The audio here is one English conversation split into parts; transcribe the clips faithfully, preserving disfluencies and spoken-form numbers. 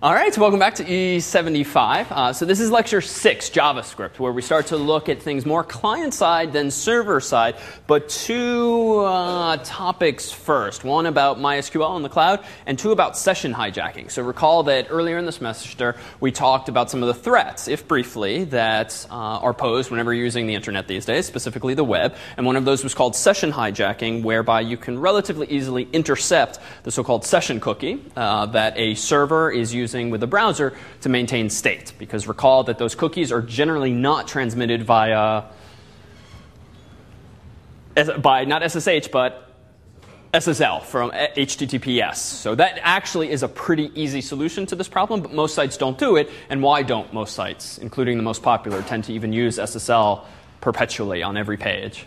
All right, so welcome back to E seventy-five. Uh, so this is lecture six, JavaScript, where we start to look at things more client-side than server-side, but two uh, topics first. One about MySQL in the cloud, and two about session hijacking. So recall that earlier in the semester, we talked about some of the threats, if briefly, that uh, are posed whenever you're using the internet these days, specifically the web. And one of those was called session hijacking, whereby you can relatively easily intercept the so-called session cookie uh, that a server is using with a browser to maintain state. Because recall that those cookies are generally not transmitted via, by not S S H, but S S L from H T T P S. So that actually is a pretty easy solution to this problem, but most sites don't do it. And why don't most sites, including the most popular, tend to even use S S L perpetually on every page?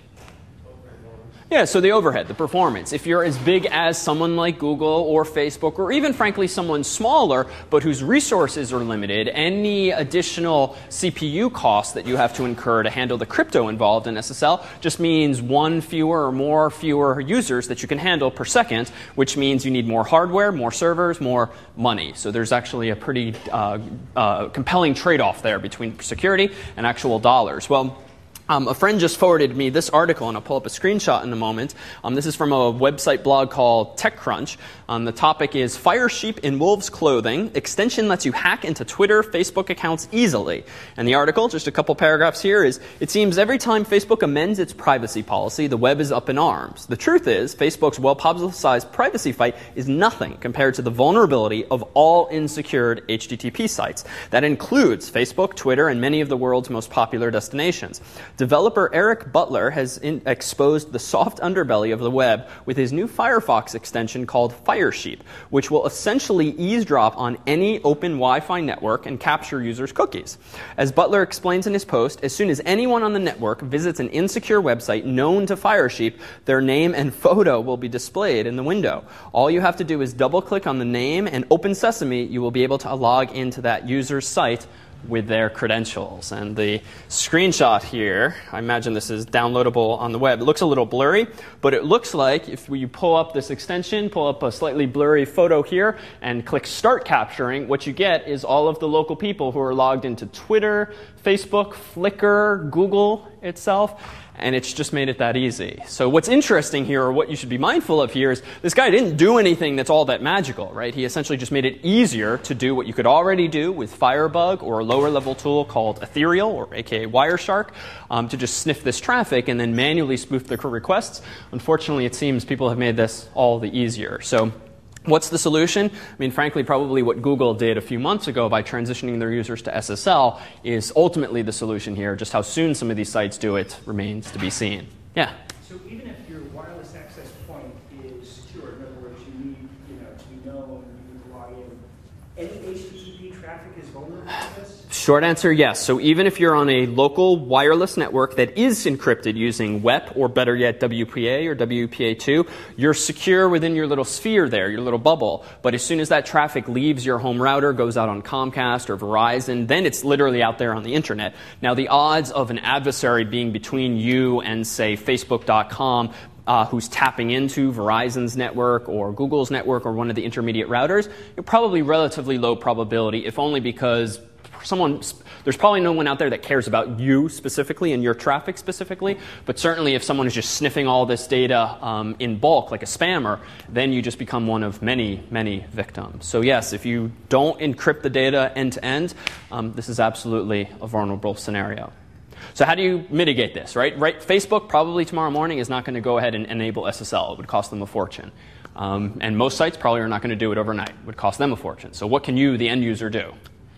Yeah, so the overhead, the performance. If you're as big as someone like Google or Facebook, or even, frankly, someone smaller, but whose resources are limited, any additional C P U costs that you have to incur to handle the crypto involved in S S L just means one fewer or more fewer users that you can handle per second, which means you need more hardware, more servers, more money. So there's actually a pretty uh, uh, compelling trade-off there between security and actual dollars. Well, Um, a friend just forwarded me this article, and I'll pull up a screenshot in a moment. Um, this is from a website blog called TechCrunch. Um, the topic is Fire Sheep in Wolves Clothing. Extension lets you hack into Twitter, Facebook accounts easily. And the article, just a couple paragraphs here, is it seems every time Facebook amends its privacy policy, the web is up in arms. The truth is, Facebook's well-publicized privacy fight is nothing compared to the vulnerability of all insecured H T T P sites. That includes Facebook, Twitter, and many of the world's most popular destinations. Developer Eric Butler has in exposed the soft underbelly of the web with his new Firefox extension called Firesheep, which will essentially eavesdrop on any open Wi-Fi network and capture users' cookies. As Butler explains in his post, as soon as anyone on the network visits an insecure website known to Firesheep, their name and photo will be displayed in the window. All you have to do is double-click on the name, and open sesame, you will be able to log into that user's site with their credentials. And the screenshot here, I imagine this is downloadable on the web. It looks a little blurry, but it looks like if you pull up this extension, pull up a slightly blurry photo here, and click Start Capturing, what you get is all of the local people who are logged into Twitter, Facebook, Flickr, Google itself, and it's just made it that easy. So what's interesting here, or what you should be mindful of here, is this guy didn't do anything that's all that magical, right? He essentially just made it easier to do what you could already do with Firebug or a lower level tool called Ethereal, or aka Wireshark, um, to just sniff this traffic and then manually spoof the requests. Unfortunately, it seems people have made this all the easier. So what's the solution? I mean, frankly, probably what Google did a few months ago by transitioning their users to S S L is ultimately the solution here. Just how soon some of these sites do it remains to be seen. Yeah? So even if your wireless access point is secure, in other words, you need you know, to be known, you need to log in, any H T T P traffic is vulnerable to this? Short answer, yes. So even if you're on a local wireless network that is encrypted using W E P, or better yet, W P A or W P A two, you're secure within your little sphere there, your little bubble. But as soon as that traffic leaves your home router, goes out on Comcast or Verizon, then it's literally out there on the internet. Now, the odds of an adversary being between you and, say, Facebook dot com, Uh, who's tapping into Verizon's network or Google's network or one of the intermediate routers, you're probably relatively low probability, if only because someone, there's probably no one out there that cares about you specifically and your traffic specifically, but certainly if someone is just sniffing all this data um, in bulk like a spammer, then you just become one of many, many victims. So yes, if you don't encrypt the data end-to-end, um, this is absolutely a vulnerable scenario. So how do you mitigate this, right? right? Facebook probably tomorrow morning is not going to go ahead and enable S S L. It would cost them a fortune. Um, and most sites probably are not going to do it overnight. It would cost them a fortune. So what can you, the end user, do?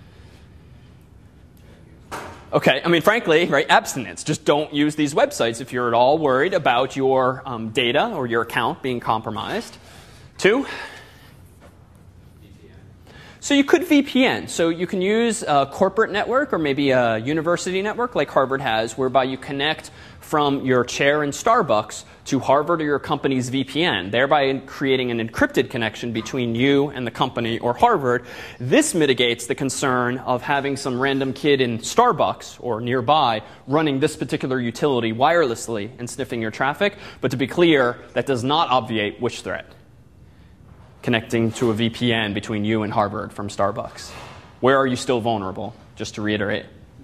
Okay, I mean, frankly, right, abstinence. Just don't use these websites if you're at all worried about your um, data or your account being compromised. Two? So you could V P N. So you can use a corporate network or maybe a university network like Harvard has, whereby you connect from your chair in Starbucks to Harvard or your company's V P N, thereby creating an encrypted connection between you and the company or Harvard. This mitigates the concern of having some random kid in Starbucks or nearby running this particular utility wirelessly and sniffing your traffic. But to be clear, that does not obviate which threat. connecting to a V P N between you and Harvard from Starbucks. Where are you still vulnerable? Just to reiterate.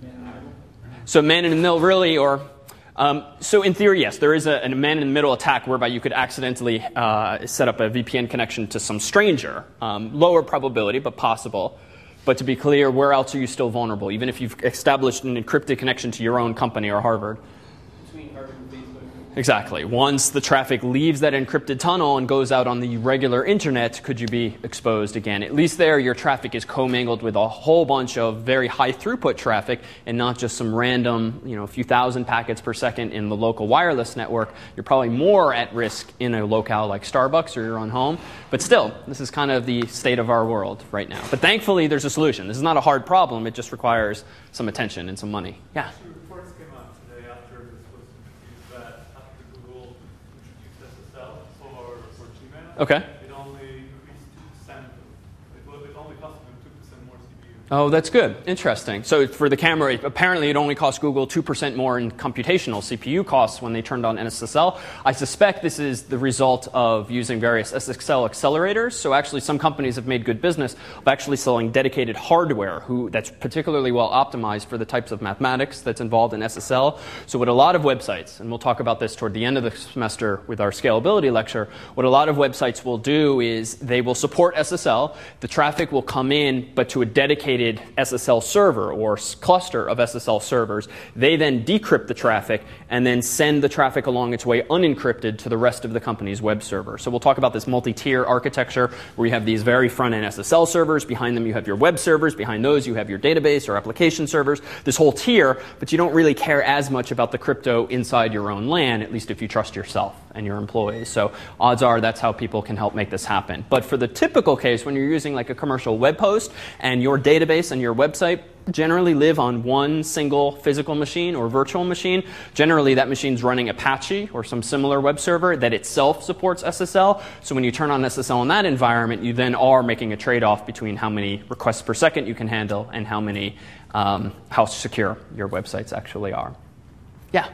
So man in the middle, really, or um, so in theory, yes, there is a, a man in the middle attack whereby you could accidentally uh, set up a V P N connection to some stranger. Um, lower probability, but possible. But to be clear, where else are you still vulnerable, even if you've established an encrypted connection to your own company or Harvard? Between Harvard and Facebook. Exactly. Once the traffic leaves that encrypted tunnel and goes out on the regular internet, could you be exposed again? At least there, your traffic is commingled with a whole bunch of very high throughput traffic and not just some random, you know, few thousand packets per second in the local wireless network. You're probably more at risk in a locale like Starbucks or your own home. But still, this is kind of the state of our world right now. But thankfully, there's a solution. This is not a hard problem. It just requires some attention and some money. Yeah? Reports came out today after this was introduced that after Google introduced S S L for, for Gmail, Okay. it only increased two percent. It, was- it only cost them two percent more C P U. Oh, that's good. Interesting. So for the camera, apparently it only cost Google two percent more in computational C P U costs when they turned on S S L. I suspect this is the result of using various S S L accelerators. So actually some companies have made good business of actually selling dedicated hardware who, that's particularly well optimized for the types of mathematics that's involved in S S L. So what a lot of websites, and we'll talk about this toward the end of the semester with our scalability lecture, what a lot of websites will do is they will support S S L. The traffic will come in, but to a dedicated S S L server or cluster of S S L servers. They then decrypt the traffic and then send the traffic along its way unencrypted to the rest of the company's web server. So we'll talk about this multi-tier architecture where you have these very front-end S S L servers. Behind them you have your web servers. Behind those you have your database or application servers. This whole tier, but you don't really care as much about the crypto inside your own LAN, at least if you trust yourself and your employees. So odds are that's how people can help make this happen. But for the typical case, when you're using like a commercial web host and your database and your website generally live on one single physical machine or virtual machine, generally that machine's running Apache or some similar web server that itself supports S S L. So when you turn on S S L in that environment, you then are making a trade-off between how many requests per second you can handle and how many, um, how secure your websites actually are. Yeah?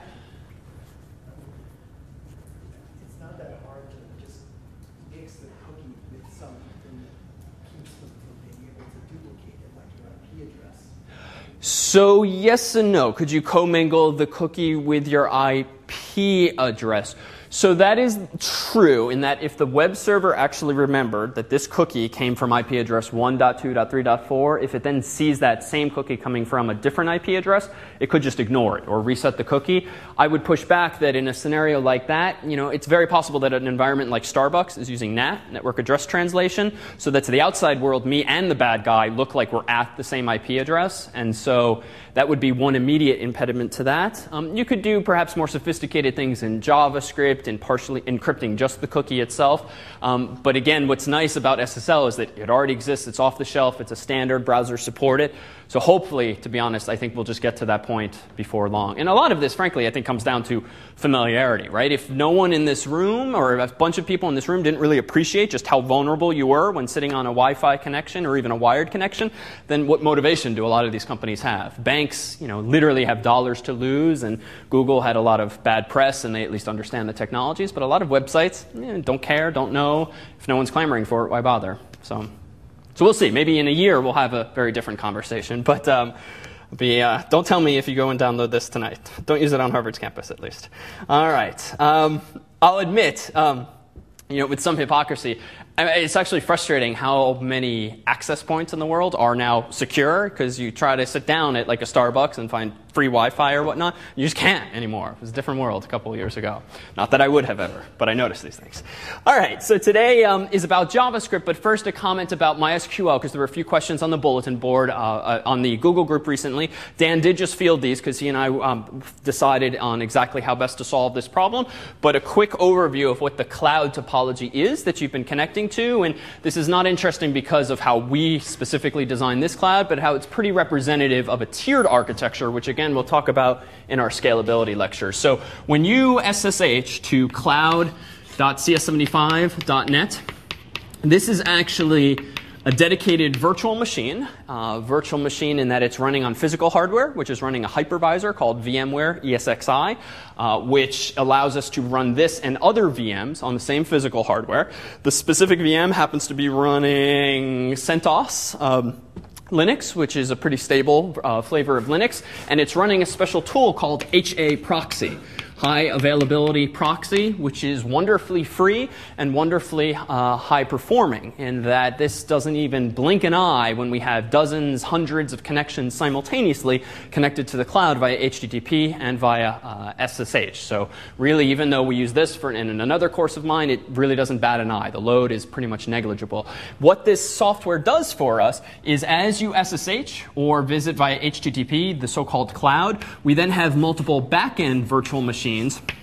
It's not that hard to just mix the cookie with something that keeps them from being able to duplicate it, like your I P address. So yes and no. Could you commingle the cookie with your I P address? So that is true in that if the web server actually remembered that this cookie came from I P address one dot two dot three dot four, if it then sees that same cookie coming from a different I P address, it could just ignore it or reset the cookie. I would push back that in a scenario like that, you know, it's very possible that an environment like Starbucks is using N A T, network address translation, so that to the outside world, me and the bad guy look like we're at the same I P address. And so that would be one immediate impediment to that. Um, you could do perhaps more sophisticated things in JavaScript and partially encrypting just the cookie itself. Um, but again, what's nice about S S L is that it already exists. It's off the shelf. It's a standard. Browsers support it. So hopefully, to be honest, I think we'll just get to that point before long. And a lot of this, frankly, I think comes down to familiarity, right? If no one in this room or a bunch of people in this room didn't really appreciate just how vulnerable you were when sitting on a Wi-Fi connection or even a wired connection, then what motivation do a lot of these companies have? Banks, you know, literally have dollars to lose, and Google had a lot of bad press, and they at least understand the technologies. But a lot of websites eh, don't care, don't know. If no one's clamoring for it, why bother? So. So we'll see. Maybe in a year we'll have a very different conversation. But um, be, uh, don't tell me if you go and download this tonight. Don't use it on Harvard's campus, at least. All right. Um, I'll admit, um, you know, with some hypocrisy, I mean, it's actually frustrating how many access points in the world are now secure, because you try to sit down at like a Starbucks and find free Wi-Fi or whatnot. You just can't anymore. It was a different world a couple of years ago. Not that I would have ever, but I noticed these things. All right, so today um, is about JavaScript, but first a comment about MySQL, because there were a few questions on the bulletin board uh, uh, on the Google group recently. Dan did just field these because he and I um, decided on exactly how best to solve this problem, but a quick overview of what the cloud topology is that you've been connecting to. And this is not interesting because of how we specifically designed this cloud, but how it's pretty representative of a tiered architecture, which again we'll talk about in our scalability lecture. So when you S S H to cloud dot C S seventy-five dot net, this is actually a dedicated virtual machine, uh, virtual machine in that it's running on physical hardware, which is running a hypervisor called VMware E S X i, uh, which allows us to run this and other V Ms on the same physical hardware. The specific V M happens to be running CentOS um, Linux, which is a pretty stable uh, flavor of Linux, and it's running a special tool called H A Proxy. High availability proxy, which is wonderfully free and wonderfully uh, high performing, in that this doesn't even blink an eye when we have dozens, hundreds of connections simultaneously connected to the cloud via H T T P and via uh, S S H. So really, even though we use this for in another course of mine, it really doesn't bat an eye. The load is pretty much negligible. What this software does for us is, as you S S H or visit via H T T P, the so-called cloud, we then have multiple back-end virtual machines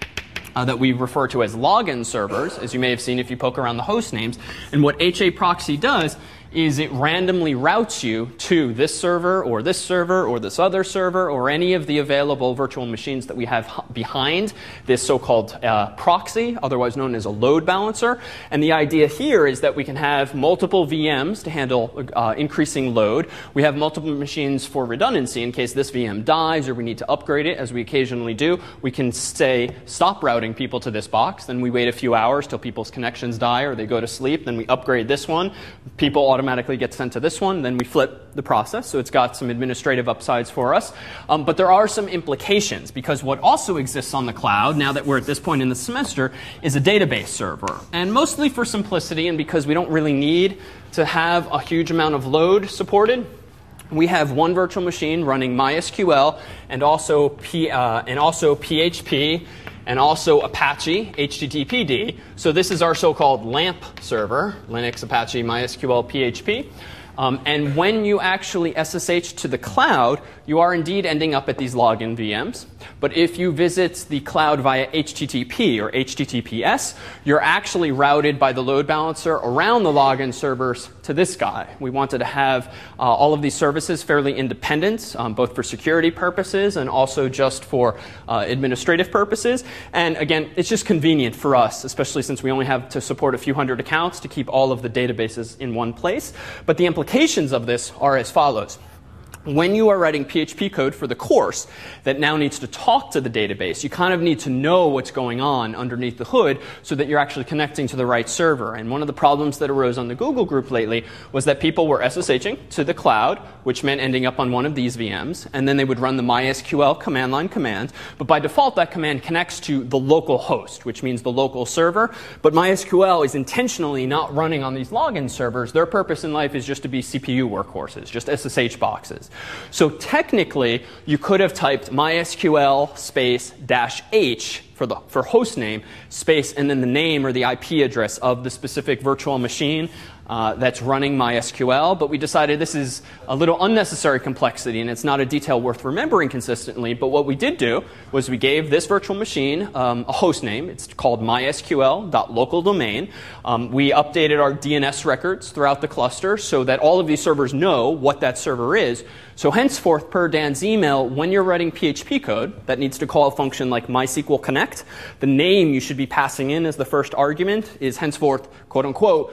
Uh, that we refer to as login servers, as you may have seen if you poke around the host names. And what H A Proxy does is it randomly routes you to this server or this server or this other server or any of the available virtual machines that we have behind this so-called uh, proxy, otherwise known as a load balancer. And the idea here is that we can have multiple V Ms to handle uh, increasing load. We have multiple machines for redundancy in case this V M dies or we need to upgrade it, as we occasionally do. We can say, stop routing people to this box. Then we wait a few hours till people's connections die or they go to sleep. Then we upgrade this one. People automatically get sent to this one. Then we flip the process. So it's got some administrative upsides for us. Um, but there are some implications, because what also exists on the cloud, now that we're at this point in the semester, is a database server. And mostly for simplicity and because we don't really need to have a huge amount of load supported, we have one virtual machine running MySQL and also, P, uh, and also P H P and also Apache H T T P D. So this is our so-called LAMP server, Linux, Apache, MySQL, P H P. Um, and when you actually S S H to the cloud, you are indeed ending up at these login V Ms. But if you visit the cloud via H T T P or H T T P S, you're actually routed by the load balancer around the login servers to this guy. We wanted to have uh, all of these services fairly independent, um, both for security purposes and also just for uh, administrative purposes. And again, it's just convenient for us, especially since we only have to support a few hundred accounts, to keep all of the databases in one place. But the implications of this are as follows. When you are writing P H P code for the course that now needs to talk to the database, you kind of need to know what's going on underneath the hood so that you're actually connecting to the right server. And one of the problems that arose on the Google group lately was that people were SSHing to the cloud, which meant ending up on one of these V Ms, and then they would run the MySQL command line command. But by default, that command connects to the local host, which means the local server. But MySQL is intentionally not running on these login servers. Their purpose in life is just to be C P U workhorses, just S S H boxes. So technically, you could have typed MySQL space dash H for the for host name space and then the name or the I P address of the specific virtual machine uh, that's running MySQL. But we decided this is a little unnecessary complexity and it's not a detail worth remembering consistently. But what we did do was we gave this virtual machine um, a host name. It's called mysql.localdomain. Um, we updated our D N S records throughout the cluster so that all of these servers know what that server is. So henceforth, per Dan's email, when you're writing P H P code that needs to call a function like MySQL connect, the name you should be passing in as the first argument is henceforth, quote unquote,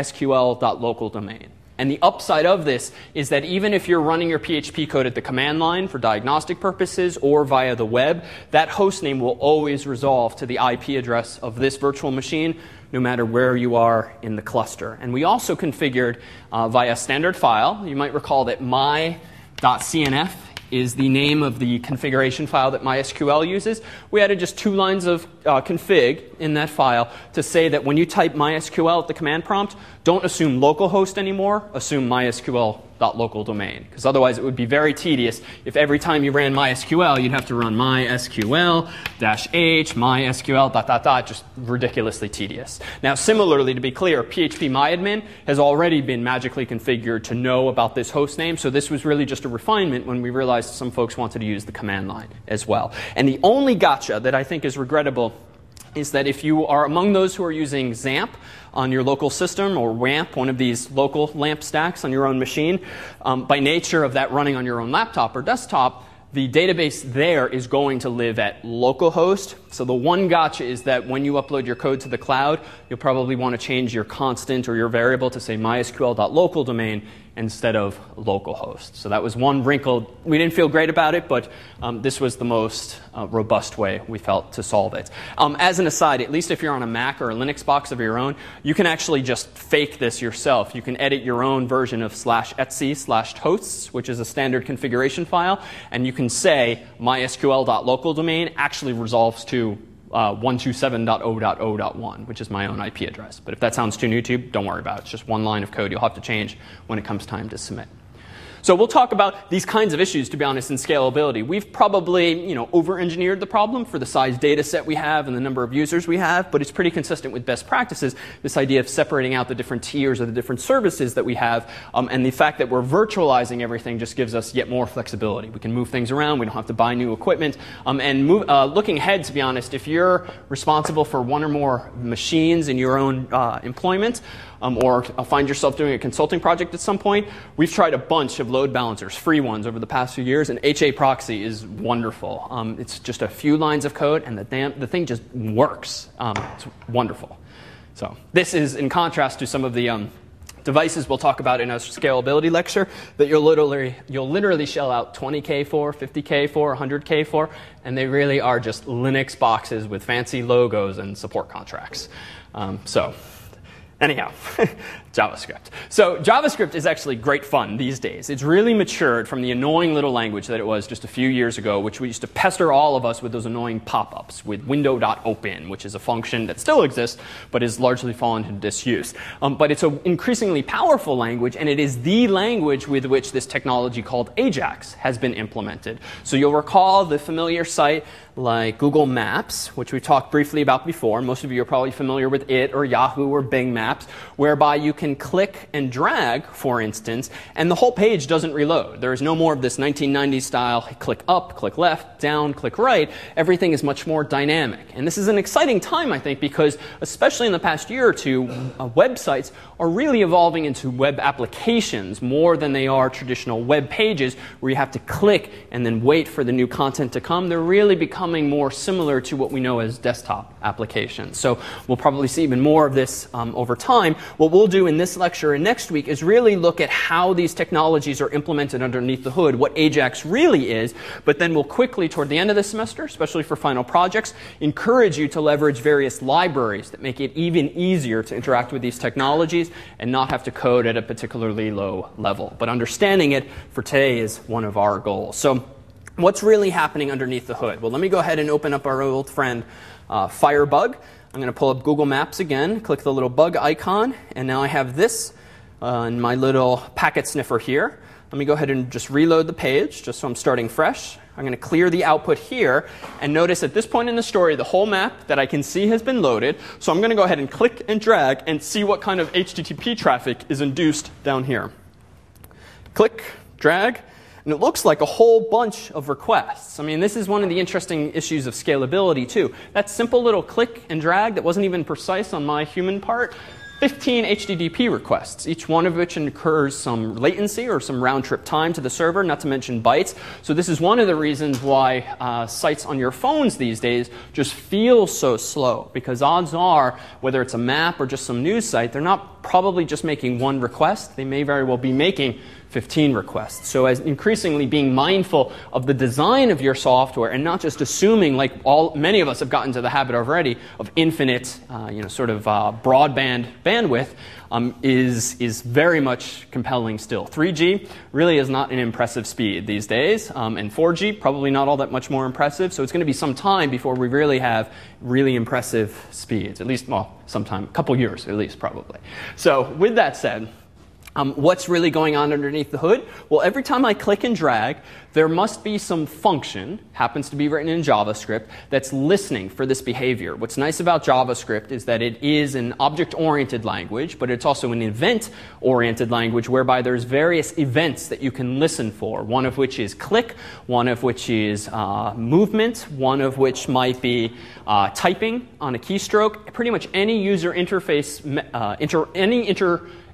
mysql.localdomain. And the upside of this is that even if you're running your P H P code at the command line for diagnostic purposes or via the web, that host name will always resolve to the I P address of this virtual machine, no matter where you are in the cluster. And we also configured uh, via standard file. You might recall that my.cnf is the name of the configuration file that MySQL uses. We added just two lines of uh, config in that file to say that when you type MySQL at the command prompt, don't assume localhost anymore, assume MySQL.localdomain. Because otherwise it would be very tedious if every time you ran MySQL, you'd have to run MySQL-H, MySQL, dot, dot, dot, just ridiculously tedious. Now, similarly, to be clear, PHPMyAdmin has already been magically configured to know about this host name, so this was really just a refinement when we realized some folks wanted to use the command line as well. And the only gotcha that I think is regrettable is that if you are among those who are using XAMPP on your local system or WAMP, one of these local LAMP stacks on your own machine, um, by nature of that running on your own laptop or desktop, the database there is going to live at localhost. So the one gotcha is that when you upload your code to the cloud, you'll probably want to change your constant or your variable to say mysql.local domain instead of localhost. So that was one wrinkle. We didn't feel great about it, but um, this was the most uh, robust way we felt to solve it. Um, as an aside, at least if you're on a Mac or a Linux box of your own, you can actually just fake this yourself. You can edit your own version of slash etc slash hosts, which is a standard configuration file, and you can say mysql.local domain actually resolves to Uh, one twenty-seven dot zero dot zero dot one, which is my own I P address. But if that sounds too new to you, don't worry about it. It's just one line of code you'll have to change when it comes time to submit. So we'll talk about these kinds of issues, to be honest, in scalability. We've probably, you know, over-engineered the problem for the size data set we have and the number of users we have, but it's pretty consistent with best practices, this idea of separating out the different tiers or the different services that we have, um, and the fact that we're virtualizing everything just gives us yet more flexibility. We can move things around. We don't have to buy new equipment. Um, and move, uh, looking ahead, to be honest, if you're responsible for one or more machines in your own uh, employment, Um, or uh, find yourself doing a consulting project at some point, we've tried a bunch of load balancers, free ones, over the past few years, and HAProxy is wonderful. Um, it's just a few lines of code, and the, damn, the thing just works. Um, it's wonderful. So this is in contrast to some of the um, devices we'll talk about in a scalability lecture that you'll literally, you'll literally shell out twenty K for, fifty K for, one hundred K for, and they really are just Linux boxes with fancy logos and support contracts. Um, so. Anyhow, JavaScript. So JavaScript is actually great fun these days. It's really matured from the annoying little language that it was just a few years ago, which we used to pester all of us with those annoying pop-ups with window.open, which is a function that still exists but is largely fallen into disuse. Um, but it's an increasingly powerful language, and it is the language with which this technology called Ajax has been implemented. So you'll recall the familiar site like Google Maps, which we talked briefly about before. Most of you are probably familiar with it, or Yahoo, or Bing Maps, whereby you can click and drag, for instance, and the whole page doesn't reload. There is no more of this nineteen nineties style click up, click left, down, click right. Everything is much more dynamic. And this is an exciting time, I think, because especially in the past year or two, uh, websites are really evolving into web applications more than they are traditional web pages where you have to click and then wait for the new content to come. They're really becoming more similar to what we know as desktop applications. So we'll probably see even more of this um, over time. What we'll do in this lecture and next week is really look at how these technologies are implemented underneath the hood, what Ajax really is, but then we'll quickly, toward the end of the semester, especially for final projects, encourage you to leverage various libraries that make it even easier to interact with these technologies and not have to code at a particularly low level. But understanding it for today is one of our goals. So what's really happening underneath the hood? Well, let me go ahead and open up our old friend uh, Firebug. I'm going to pull up Google Maps again, click the little bug icon, and now I have this uh, in my little packet sniffer here. Let me go ahead and just reload the page, just so I'm starting fresh. I'm going to clear the output here, and notice at this point in the story, the whole map that I can see has been loaded. So I'm going to go ahead and click and drag and see what kind of H T T P traffic is induced down here. Click, drag. And it looks like a whole bunch of requests. I mean, this is one of the interesting issues of scalability, too. That simple little click and drag that wasn't even precise on my human part, fifteen H T T P requests, each one of which incurs some latency or some round-trip time to the server, not to mention bytes. So this is one of the reasons why uh, sites on your phones these days just feel so slow, because odds are, whether it's a map or just some news site, they're not probably just making one request. They may very well be making fifteen requests. So as increasingly being mindful of the design of your software and not just assuming, like all many of us have gotten to the habit already, of infinite, uh, you know, sort of uh, broadband bandwidth, um, is is very much compelling still. three G really is not an impressive speed these days, um, and four G probably not all that much more impressive. So it's going to be some time before we really have really impressive speeds. At least, well, sometime, a couple years at least, probably. So with that said, Um, what's really going on underneath the hood? Well, every time I click and drag, there must be some function, happens to be written in JavaScript, that's listening for this behavior. What's nice about JavaScript is that it is an object-oriented language, but it's also an event-oriented language whereby there's various events that you can listen for, one of which is click, one of which is uh, movement, one of which might be uh, typing on a keystroke. Pretty much any user interface, uh, inter, any inter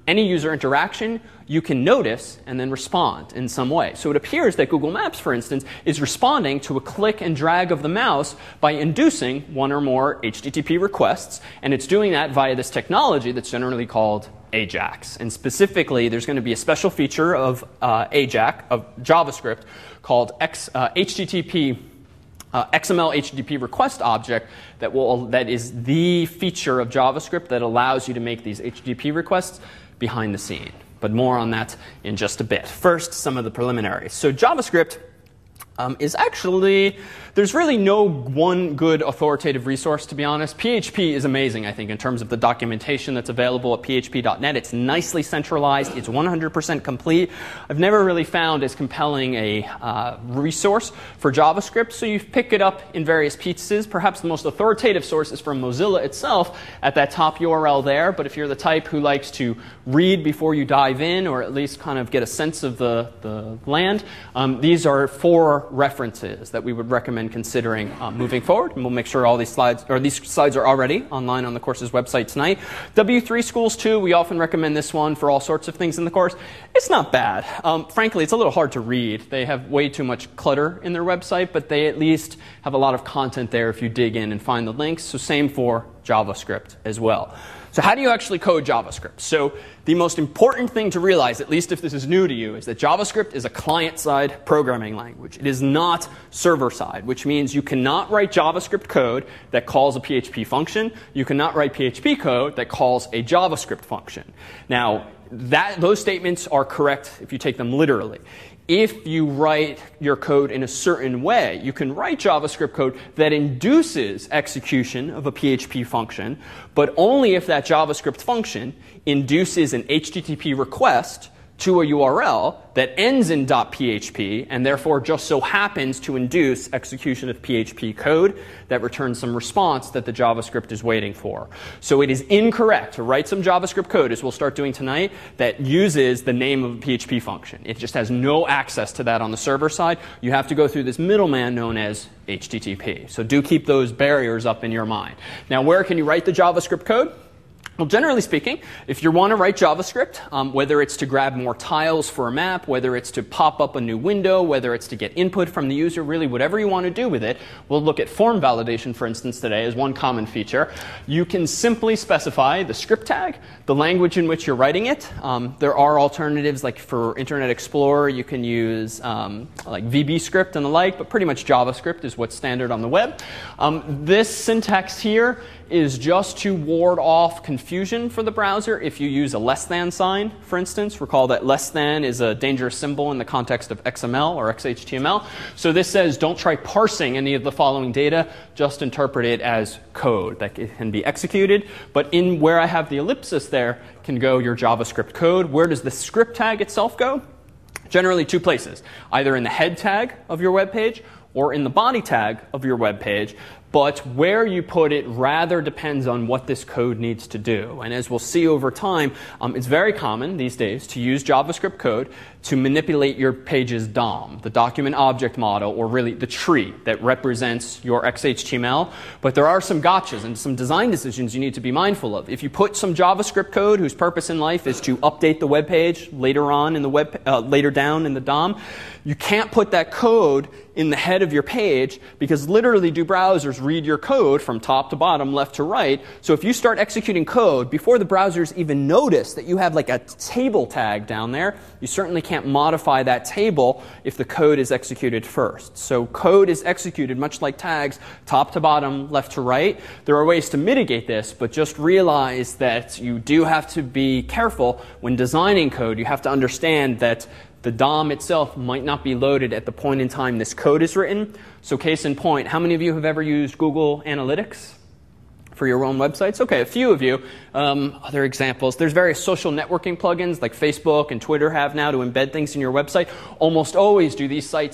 any user interaction, you can notice and then respond in some way. So it appears that Google Maps, for instance, is responding to a click and drag of the mouse by inducing one or more H T T P requests, and it's doing that via this technology that's generally called AJAX. And specifically, there's going to be a special feature of uh, AJAX, of JavaScript, called X, uh, H T T P uh, X M L H T T P request object that will that is the feature of JavaScript that allows you to make these H T T P requests behind the scene. But more on that in just a bit. First, some of the preliminaries. So JavaScript Um, is actually, there's really no one good authoritative resource, to be honest. P H P is amazing, I think, in terms of the documentation that's available at P H P dot net. It's nicely centralized. It's one hundred percent complete. I've never really found as compelling a uh, resource for JavaScript, so you pick it up in various pieces. Perhaps the most authoritative source is from Mozilla itself at that top U R L there, but if you're the type who likes to read before you dive in, or at least kind of get a sense of the, the land, um, these are four references that we would recommend considering um, moving forward. And we'll make sure all these slides, or these slides are already online on the course's website tonight. W three Schools two, we often recommend this one for all sorts of things in the course. It's not bad. Um, frankly, it's a little hard to read. They have way too much clutter in their website, but they at least have a lot of content there if you dig in and find the links. So same for JavaScript as well. So how do you actually code JavaScript? So the most important thing to realize, at least if this is new to you, is that JavaScript is a client-side programming language. It is not server-side, which means you cannot write JavaScript code that calls a P H P function. You cannot write P H P code that calls a JavaScript function. Now, that, those statements are correct if you take them literally. If you write your code in a certain way, you can write JavaScript code that induces execution of a P H P function, but only if that JavaScript function induces an H T T P request to a U R L that ends in .php and therefore just so happens to induce execution of P H P code that returns some response that the JavaScript is waiting for. So it is incorrect to write some JavaScript code, as we'll start doing tonight, that uses the name of a P H P function. It just has no access to that on the server side. You have to go through this middleman known as H T T P. So do keep those barriers up in your mind. Now, where can you write the JavaScript code? Well, generally speaking, if you want to write JavaScript, um, whether it's to grab more tiles for a map, whether it's to pop up a new window, whether it's to get input from the user, really whatever you want to do with it, we'll look at form validation, for instance, today as one common feature. You can simply specify the script tag, the language in which you're writing it. Um, there are alternatives, like for Internet Explorer, you can use um, like V B script and the like, but pretty much JavaScript is what's standard on the web. Um, this syntax here is just to ward off confusion for the browser if you use a less than sign, for instance. Recall that less than is a dangerous symbol in the context of X M L or X H T M L. So this says don't try parsing any of the following data, just interpret it as code that can be executed. But in where I have the ellipsis there can go your JavaScript code. Where does the script tag itself go? Generally two places, either in the head tag of your web page or in the body tag of your web page. But where you put it rather depends on what this code needs to do. And as we'll see over time, um, it's very common these days to use JavaScript code to manipulate your page's D O M, the document object model, or really the tree that represents your X H T M L. But there are some gotchas and some design decisions you need to be mindful of. If you put some JavaScript code whose purpose in life is to update the web page later on in the web, uh, later down in the D O M, you can't put that code in the head of your page, because literally do browsers read your code from top to bottom, left to right. So if you start executing code before the browsers even notice that you have like a table tag down there, you certainly can't modify that table if the code is executed first. So code is executed much like tags, top to bottom, left to right. There are ways to mitigate this, but just realize that you do have to be careful when designing code. You have to understand that the D O M itself might not be loaded at the point in time this code is written. So case in point, how many of you have ever used Google Analytics for your own websites? Okay, a few of you. Um, other examples, there's various social networking plugins like Facebook and Twitter have now to embed things in your website. Almost always do these sites say,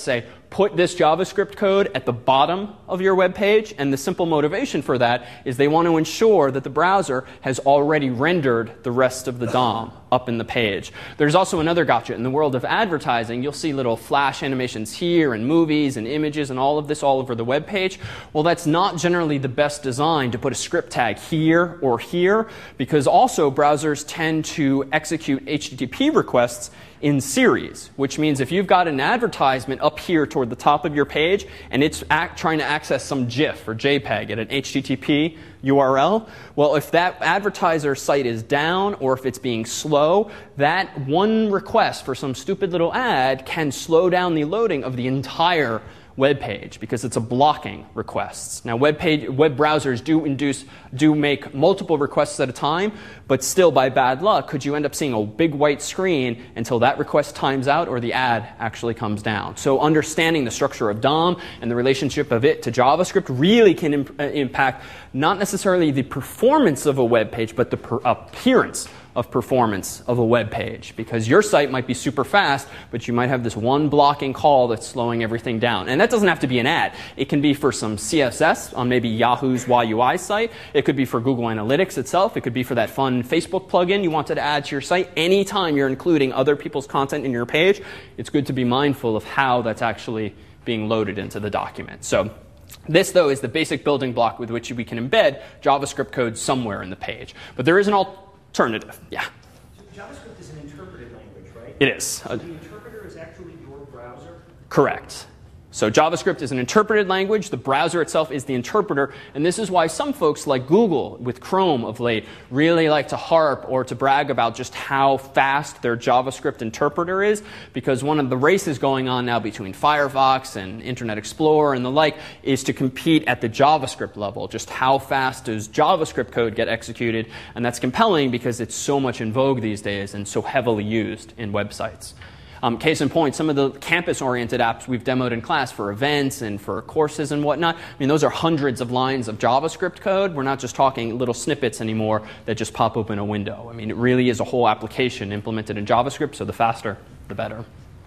put this JavaScript code at the bottom of your web page, and the simple motivation for that is they want to ensure that the browser has already rendered the rest of the D O M up in the page. There's also another gotcha. In the world of advertising, you'll see little flash animations here and movies and images and all of this all over the web page. Well, that's not generally the best design to put a script tag here or here, because also browsers tend to execute H T T P requests in series, which means if you've got an advertisement up here toward the top of your page and it's act, trying to access some GIF or JPEG at an H T T P U R L, well, if that advertiser site is down or if it's being slow, that one request for some stupid little ad can slow down the loading of the entire web page because it's a blocking requests. Now, web page, web browsers do induce, do make multiple requests at a time, but still, by bad luck, could you end up seeing a big white screen until that request times out or the ad actually comes down. So understanding the structure of D O M and the relationship of it to JavaScript really can imp uh, impact not necessarily the performance of a web page, but the per appearance of performance of a web page, because your site might be super fast, but you might have this one blocking call that's slowing everything down. And that doesn't have to be an ad. It can be for some C S S on maybe Yahoo's Y U I site. It could be for Google Analytics itself. It could be for that fun Facebook plugin you wanted to add to your site. Anytime you're including other people's content in your page, it's good to be mindful of how that's actually being loaded into the document. So this, though, is the basic building block with which we can embed JavaScript code somewhere in the page. But there is an alternative. Yeah? So JavaScript is an interpreted language, right? It is. So the interpreter is actually your browser? Correct. So JavaScript is an interpreted language. The browser itself is the interpreter. And this is why some folks like Google with Chrome of late really like to harp or to brag about just how fast their JavaScript interpreter is, because one of the races going on now between Firefox and Internet Explorer and the like is to compete at the JavaScript level. Just how fast does JavaScript code get executed? And that's compelling because it's so much in vogue these days and so heavily used in websites. Um, case in point, some of the campus-oriented apps we've demoed in class for events and for courses and whatnot, I mean, those are hundreds of lines of JavaScript code. We're not just talking little snippets anymore that just pop open a window. I mean, it really is a whole application implemented in JavaScript, so the faster, the better.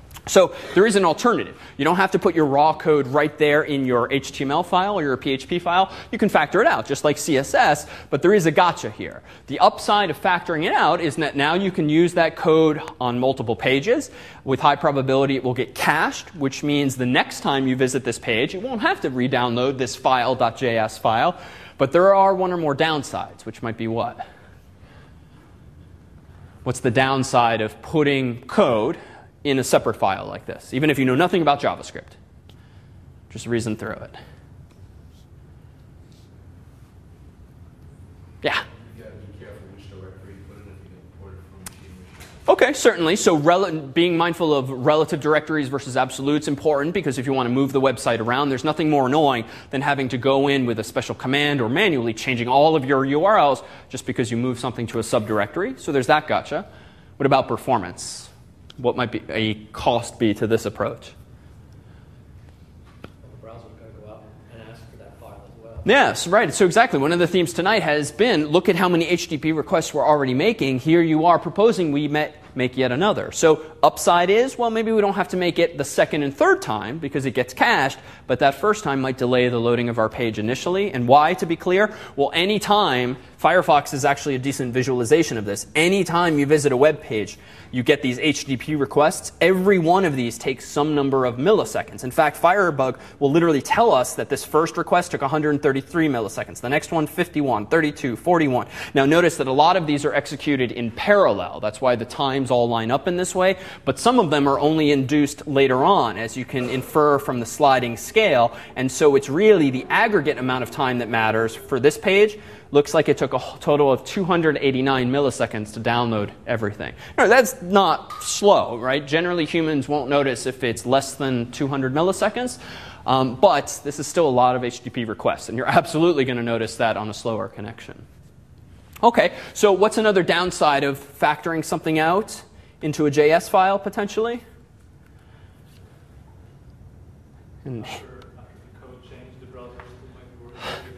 So there is an alternative. You don't have to put your raw code right there in your H T M L file or your P H P file. You can factor it out, just like C S S, but there is a gotcha here. The upside of factoring it out is that now you can use that code on multiple pages. With high probability, it will get cached, which means the next time you visit this page, you won't have to re-download this file.js file. But there are one or more downsides, which might be what? What's the downside of putting code in a separate file like this, even if you know nothing about JavaScript? Just reason through it. Yeah? You gotta be careful which directory you put in if you can import it from machine to machine. Okay, certainly. So rel being mindful of relative directories versus absolutes is important, because if you want to move the website around, there's nothing more annoying than having to go in with a special command or manually changing all of your U R Ls just because you move something to a subdirectory. So there's that gotcha. What about performance? What might be a cost be to this approach? The browser's going to go out and ask for that file as well. Yes, right. So exactly. One of the themes tonight has been, look at how many H T T P requests we're already making. Here you are proposing we met, make yet another. So upside is, well, maybe we don't have to make it the second and third time because it gets cached, but that first time might delay the loading of our page initially. And why, to be clear? Well, any time, Firefox is actually a decent visualization of this. Anytime you visit a web page, you get these H T T P requests. Every one of these takes some number of milliseconds. In fact, Firebug will literally tell us that this first request took one hundred thirty-three milliseconds. The next one, fifty-one, thirty-two, forty-one. Now notice that a lot of these are executed in parallel. That's why the times all line up in this way. But some of them are only induced later on, as you can infer from the sliding scale. And so it's really the aggregate amount of time that matters. For this page, looks like it took a total of two hundred eighty-nine milliseconds to download everything. Now, that's not slow, right? Generally, humans won't notice if it's less than two hundred milliseconds. Um, but this is still a lot of H T T P requests, and you're absolutely going to notice that on a slower connection. OK, so what's another downside of factoring something out into a J S file, potentially? And After, after the code changed, the browser still might be working.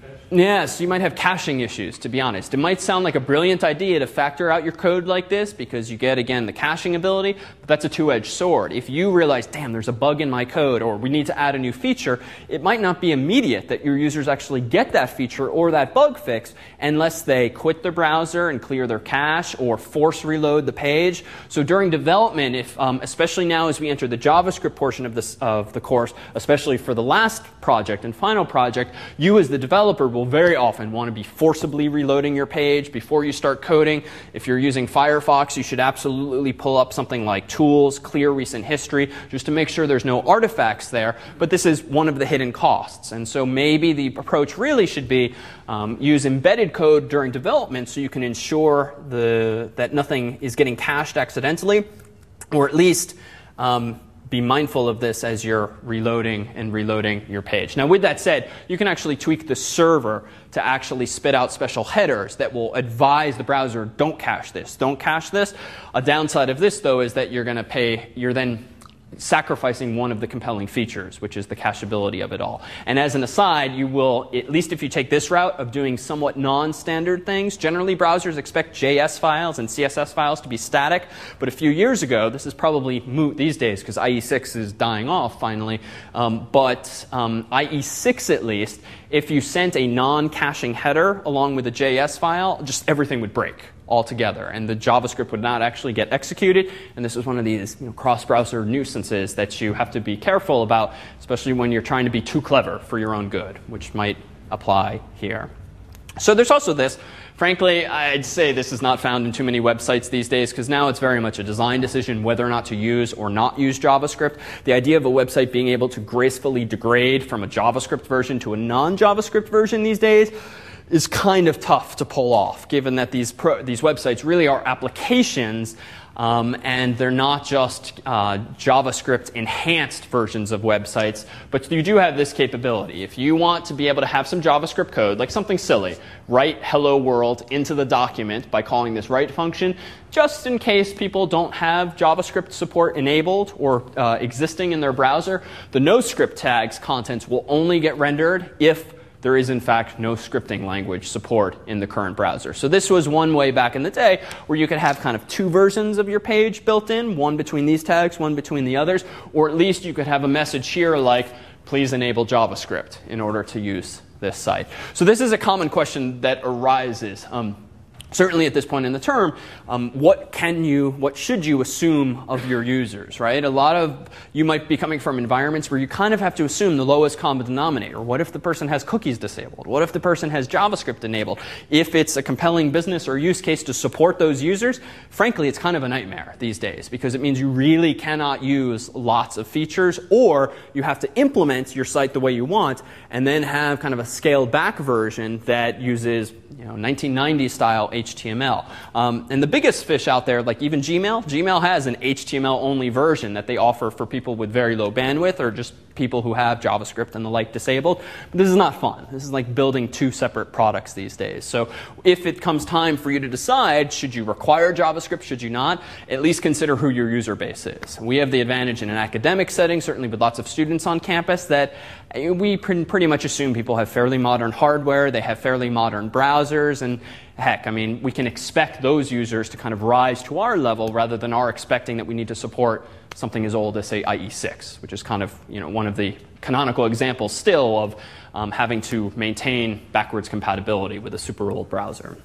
Yes, you might have caching issues, to be honest. It might sound like a brilliant idea to factor out your code like this because you get, again, the caching ability, but that's a two-edged sword. If you realize, damn, there's a bug in my code, or we need to add a new feature, it might not be immediate that your users actually get that feature or that bug fixed unless they quit their browser and clear their cache or force reload the page. So during development, if, um, especially now as we enter the JavaScript portion of, this, of the course, especially for the last project and final project, you as the developer will very often want to be forcibly reloading your page before you start coding. If you're using Firefox, you should absolutely pull up something like Tools, Clear Recent History, just to make sure there's no artifacts there. But this is one of the hidden costs. And so maybe the approach really should be um, use embedded code during development so you can ensure the, that nothing is getting cached accidentally, or at least um, be mindful of this as you're reloading and reloading your page. Now, with that said, you can actually tweak the server to actually spit out special headers that will advise the browser, don't cache this, don't cache this. A downside of this, though, is that you're going to pay, you're then sacrificing one of the compelling features, which is the cacheability of it all. And as an aside, you will, at least if you take this route of doing somewhat non-standard things, generally browsers expect J S files and C S S files to be static. But a few years ago, this is probably moot these days because I E six is dying off finally. Um, but um, I E six at least, if you sent a non-caching header along with a J S file, just everything would break altogether, and the JavaScript would not actually get executed. And this is one of these you know, cross-browser nuisances that you have to be careful about, especially when you're trying to be too clever for your own good, which might apply here. So there's also this. Frankly, I'd say this is not found in too many websites these days because now it's very much a design decision whether or not to use or not use JavaScript. The idea of a website being able to gracefully degrade from a JavaScript version to a non-JavaScript version these days is kind of tough to pull off, given that these pro these websites really are applications um, and they're not just uh, JavaScript enhanced versions of websites, but you do have this capability. If you want to be able to have some JavaScript code, like something silly, write hello world into the document by calling this write function, just in case people don't have JavaScript support enabled or uh, existing in their browser, the NoScript tags contents will only get rendered if there is, in fact, no scripting language support in the current browser. So this was one way back in the day where you could have kind of two versions of your page built in, one between these tags, one between the others, or at least you could have a message here like, please enable JavaScript in order to use this site. So this is a common question that arises. Um, Certainly at this point in the term, um, what can you, what should you assume of your users, right? A lot of you might be coming from environments where you kind of have to assume the lowest common denominator. What if the person has cookies disabled? What if the person has JavaScript enabled? If it's a compelling business or use case to support those users, frankly, it's kind of a nightmare these days because it means you really cannot use lots of features, or you have to implement your site the way you want and then have kind of a scaled back version that uses you know, nineteen nineties style H T M L. Um, and the biggest fish out there, like even Gmail, Gmail has an H T M L only version that they offer for people with very low bandwidth or just people who have JavaScript and the like disabled. But this is not fun. This is like building two separate products these days. So if it comes time for you to decide, should you require JavaScript, should you not, at least consider who your user base is. We have the advantage in an academic setting, certainly with lots of students on campus, that we pretty much assume people have fairly modern hardware, they have fairly modern browsers, and heck, I mean, we can expect those users to kind of rise to our level rather than our expecting that we need to support something as old as, say, I E six, which is kind of you know, one of the canonical examples still of um, having to maintain backwards compatibility with a super old browser.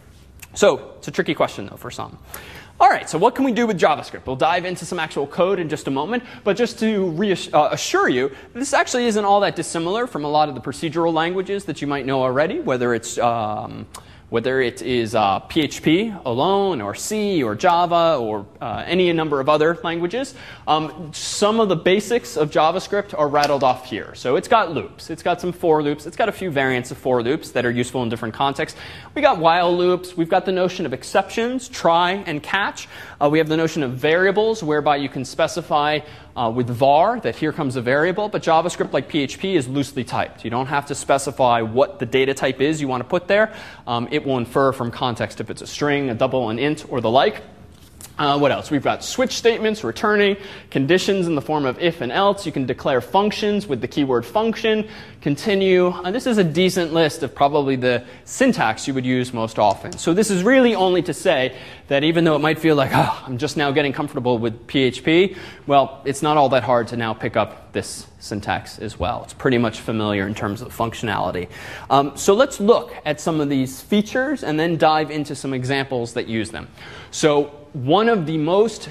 So it's a tricky question, though, for some. All right, so what can we do with JavaScript? We'll dive into some actual code in just a moment, but just to reassure you, this actually isn't all that dissimilar from a lot of the procedural languages that you might know already, whether it's um, whether it is uh, P H P alone, or C, or Java, or uh, any number of other languages. Um, some of the basics of JavaScript are rattled off here. So it's got loops. It's got some for loops. It's got a few variants of for loops that are useful in different contexts. We got while loops. We've got the notion of exceptions, try and catch. Uh, we have the notion of variables, whereby you can specify Uh, with var, that here comes a variable, but JavaScript, like P H P, is loosely typed. You don't have to specify what the data type is you want to put there. Um, it will infer from context if it's a string, a double, an int, or the like. Uh, what else? We've got switch statements, returning, conditions in the form of if and else. You can declare functions with the keyword function, continue. And this is a decent list of probably the syntax you would use most often. So this is really only to say that even though it might feel like, oh, I'm just now getting comfortable with P H P, well, it's not all that hard to now pick up this syntax as well. It's pretty much familiar in terms of functionality. Um, so let's look at some of these features and then dive into some examples that use them. So one of the most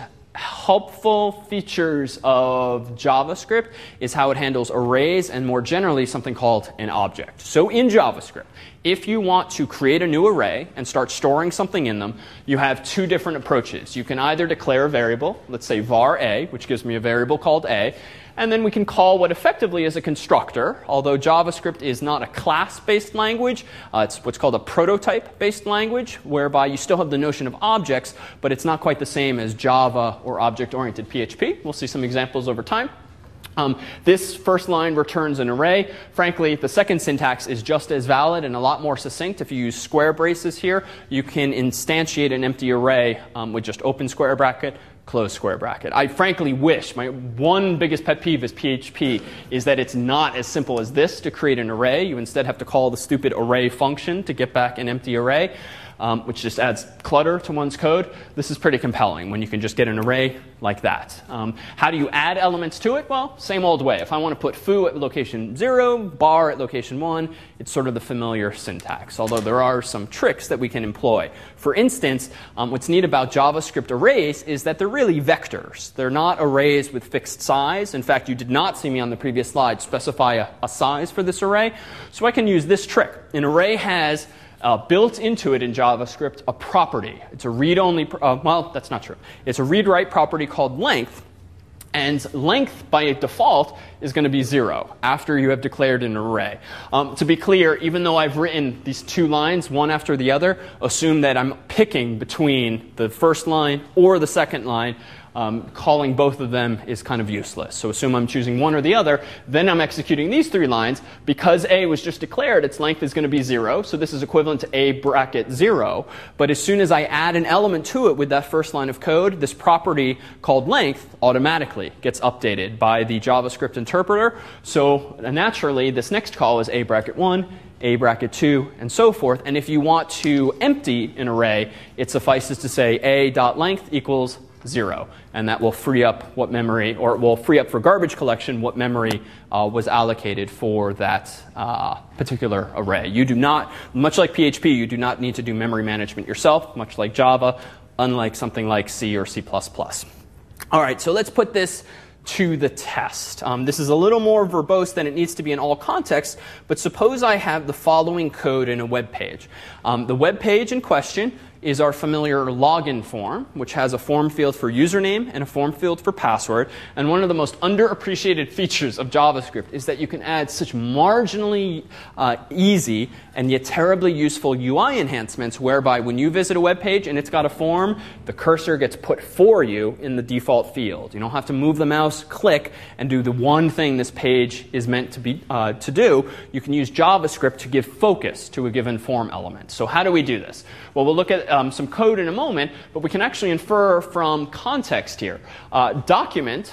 helpful features of JavaScript is how it handles arrays and more generally something called an object. So in JavaScript, if you want to create a new array and start storing something in them, you have two different approaches. You can either declare a variable, let's say var a, which gives me a variable called a, and then we can call what effectively is a constructor. Although JavaScript is not a class-based language, uh, it's what's called a prototype-based language, whereby you still have the notion of objects, but it's not quite the same as Java or object-oriented P H P. We'll see some examples over time. Um, this first line returns an array. Frankly, the second syntax is just as valid and a lot more succinct. If you use square braces here, you can instantiate an empty array um, with just open square bracket, close square bracket. I frankly wish, my one biggest pet peeve is P H P is that it's not as simple as this to create an array. You instead have to call the stupid array function to get back an empty array, um, which just adds clutter to one's code. This is pretty compelling when you can just get an array like that. Um, how do you add elements to it? Well, same old way. If I want to put foo at location zero, bar at location one, it's sort of the familiar syntax, although there are some tricks that we can employ. For instance, um, what's neat about JavaScript arrays is that they're really vectors. They're not arrays with fixed size. In fact, you did not see me on the previous slide specify a, a size for this array. So I can use this trick. An array has Uh, built into it in JavaScript a property. It's a read-only, uh, well, that's not true. It's a read-write property called length. And length, by default, is going to be zero after you have declared an array. Um, to be clear, even though I've written these two lines, one after the other, assume that I'm picking between the first line or the second line. Um, calling both of them is kind of useless. So assume I'm choosing one or the other. Then I'm executing these three lines. Because A was just declared, its length is going to be zero. So this is equivalent to A bracket zero. But as soon as I add an element to it with that first line of code, this property called length automatically gets updated by the JavaScript interpreter. So naturally, this next call is A bracket one, A bracket two, and so forth. And if you want to empty an array, it suffices to say A dot length equals zero. And that will free up what memory, or it will free up for garbage collection what memory uh, was allocated for that uh, particular array. You do not, much like P H P, you do not need to do memory management yourself, much like Java, unlike something like C or C plus plus. All right, so let's put this to the test. Um, this is a little more verbose than it needs to be in all contexts, but suppose I have the following code in a web page. Um, the web page in question is our familiar login form, which has a form field for username and a form field for password. And one of the most underappreciated features of JavaScript is that you can add such marginally uh, easy and yet terribly useful U I enhancements whereby when you visit a web page and it's got a form, the cursor gets put for you in the default field. You don't have to move the mouse, click, and do the one thing this page is meant to be uh, to do. You can use JavaScript to give focus to a given form element. So how do we do this? Well, we'll look at um, some code in a moment, but we can actually infer from context here. Uh, document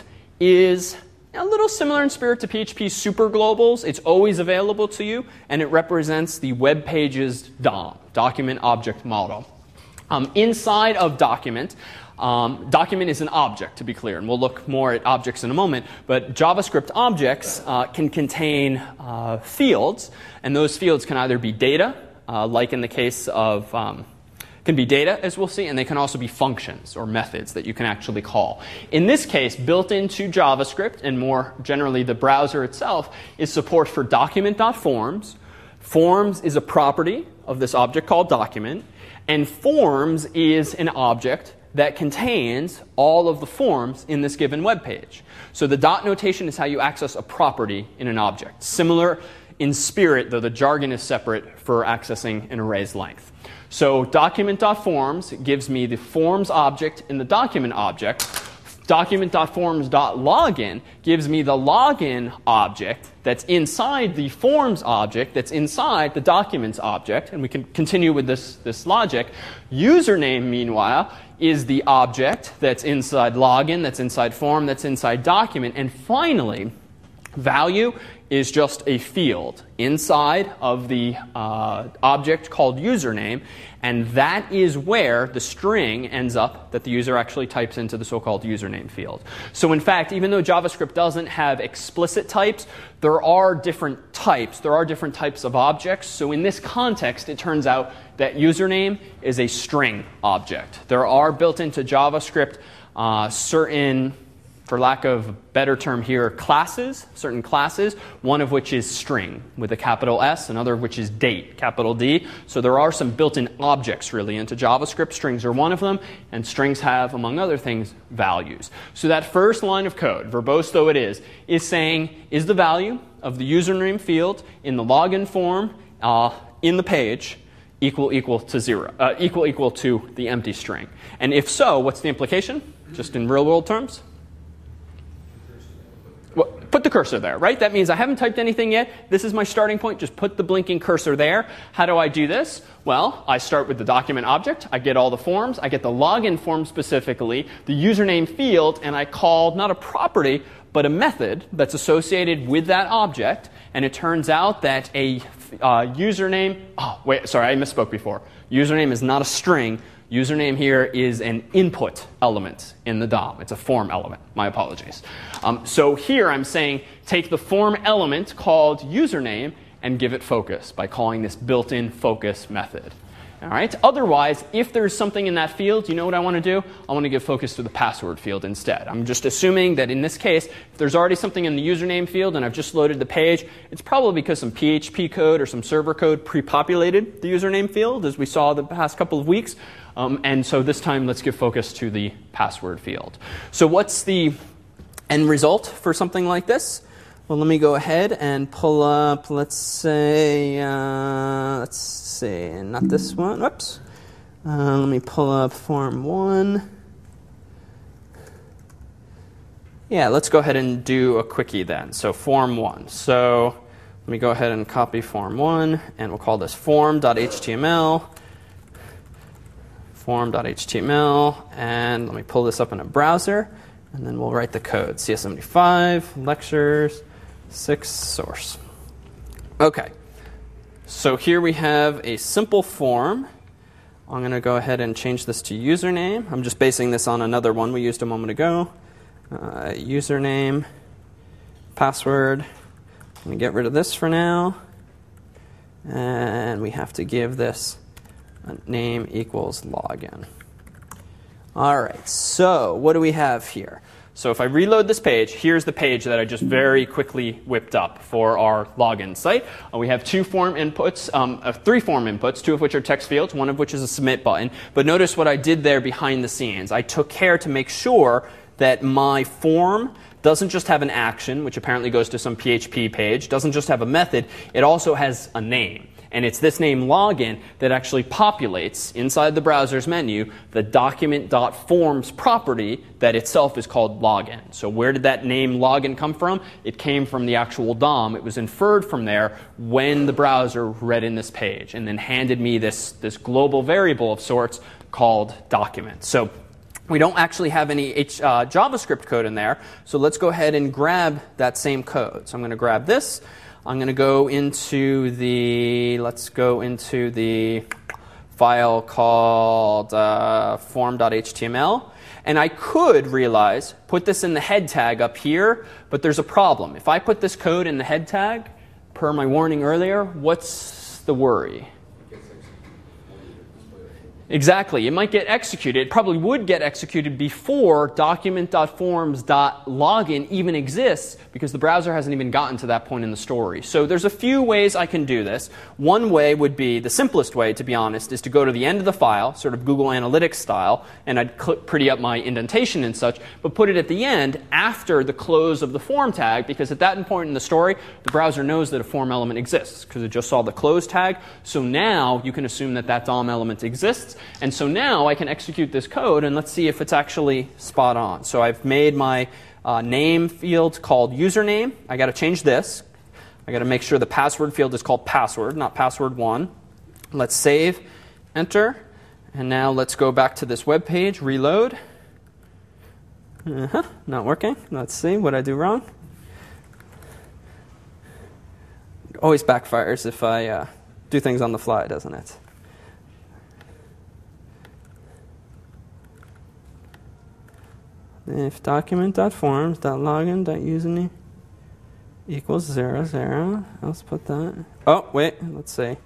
is a little similar in spirit to P H P super globals. It's always available to you, and it represents the web page's D O M, document object model. Um, inside of document, um, document is an object, to be clear, and we'll look more at objects in a moment, but JavaScript objects uh, can contain uh, fields, and those fields can either be data, uh, like in the case of um, can be data, as we'll see, and they can also be functions or methods that you can actually call. In this case, built into JavaScript, and more generally the browser itself, is support for document.forms. Forms is a property of this object called document, and forms is an object that contains all of the forms in this given web page. So the dot notation is how you access a property in an object. Similar in spirit, though the jargon is separate for accessing an array's length. So document.forms gives me the forms object in the document object. Document.forms.login gives me the login object that's inside the forms object that's inside the documents object. And we can continue with this, this logic. Username, meanwhile, is the object that's inside login, that's inside form, that's inside document. And finally, value is just a field inside of the uh, object called username, and that is where the string ends up that the user actually types into the so-called username field. So in fact, even though JavaScript doesn't have explicit types, there are different types. There are different types of objects. So in this context, it turns out that username is a string object. There are built into JavaScript uh, certain, for lack of a better term here, classes, certain classes, one of which is string with a capital S, another of which is date, capital D. So there are some built-in objects really into JavaScript. Strings are one of them, and strings have, among other things, values. So that first line of code, verbose though it is, is saying, is the value of the username field in the login form uh, in the page equal equal to zero, uh, equal equal to the empty string? And if so, what's the implication, just in real-world terms? Well, put the cursor there, right? That means I haven't typed anything yet. This is my starting point. Just put the blinking cursor there. How do I do this? Well, I start with the document object. I get all the forms. I get the login form specifically, the username field, and I call not a property, but a method that's associated with that object. And it turns out that a uh, username, oh, wait, sorry, I misspoke before. Username is not a string. Username here is an input element in the D O M. It's a form element. My apologies. Um, so here I'm saying take the form element called username and give it focus by calling this built-in focus method. All right. Otherwise, if there's something in that field, you know what I want to do? I want to give focus to the password field instead. I'm just assuming that in this case, if there's already something in the username field and I've just loaded the page, it's probably because some P H P code or some server code pre-populated the username field, as we saw the past couple of weeks. Um, and so this time, let's give focus to the password field. So what's the end result for something like this? Well, let me go ahead and pull up, let's say, uh, let's see, not this one, whoops. Uh, let me pull up form one. Yeah, let's go ahead and do a quickie then. So form one. So let me go ahead and copy form one, and we'll call this form.html. Form.html, and let me pull this up in a browser, and then we'll write the code. C S seventy-five, lectures, six, source. Okay, so here we have a simple form. I'm going to go ahead and change this to username. I'm just basing this on another one we used a moment ago. Uh, username, password. I'm going to get rid of this for now. And we have to give this name equals login. All right, so what do we have here? So if I reload this page, here's the page that I just very quickly whipped up for our login site. Uh, we have two form inputs, um, uh, three form inputs, two of which are text fields, one of which is a submit button. But notice what I did there behind the scenes. I took care to make sure that my form doesn't just have an action, which apparently goes to some P H P page, doesn't just have a method, it also has a name. And it's this name login that actually populates inside the browser's menu the document.forms property that itself is called login. So where did that name login come from? It came from the actual D O M. It was inferred from there when the browser read in this page and then handed me this, this global variable of sorts called document. So we don't actually have any H, uh, JavaScript code in there. So let's go ahead and grab that same code. So I'm going to grab this. I'm going to go into the, let's go into the file called uh, form.html. And I could realize, put this in the head tag up here, but there's a problem. If I put this code in the head tag, per my warning earlier, what's the worry? Exactly. It might get executed. It probably would get executed before document.forms.login even exists because the browser hasn't even gotten to that point in the story. So there's a few ways I can do this. One way would be, the simplest way, to be honest, is to go to the end of the file, sort of Google Analytics style, and I'd pretty up my indentation and such, but put it at the end after the close of the form tag, because at that point in the story, the browser knows that a form element exists because it just saw the close tag. So now you can assume that that D O M element exists. And so now I can execute this code, and let's see if it's actually spot on. So I've made my uh, name field called username. I got to change this. I got to make sure the password field is called password, not password one. Let's save, enter, And now let's go back to this web page, reload. Uh-huh, not working. Let's see what I do wrong. It always backfires if I uh, do things on the fly, doesn't it? If document.forms.login.username equals zero, zero, let's put that. Oh, wait, let's see.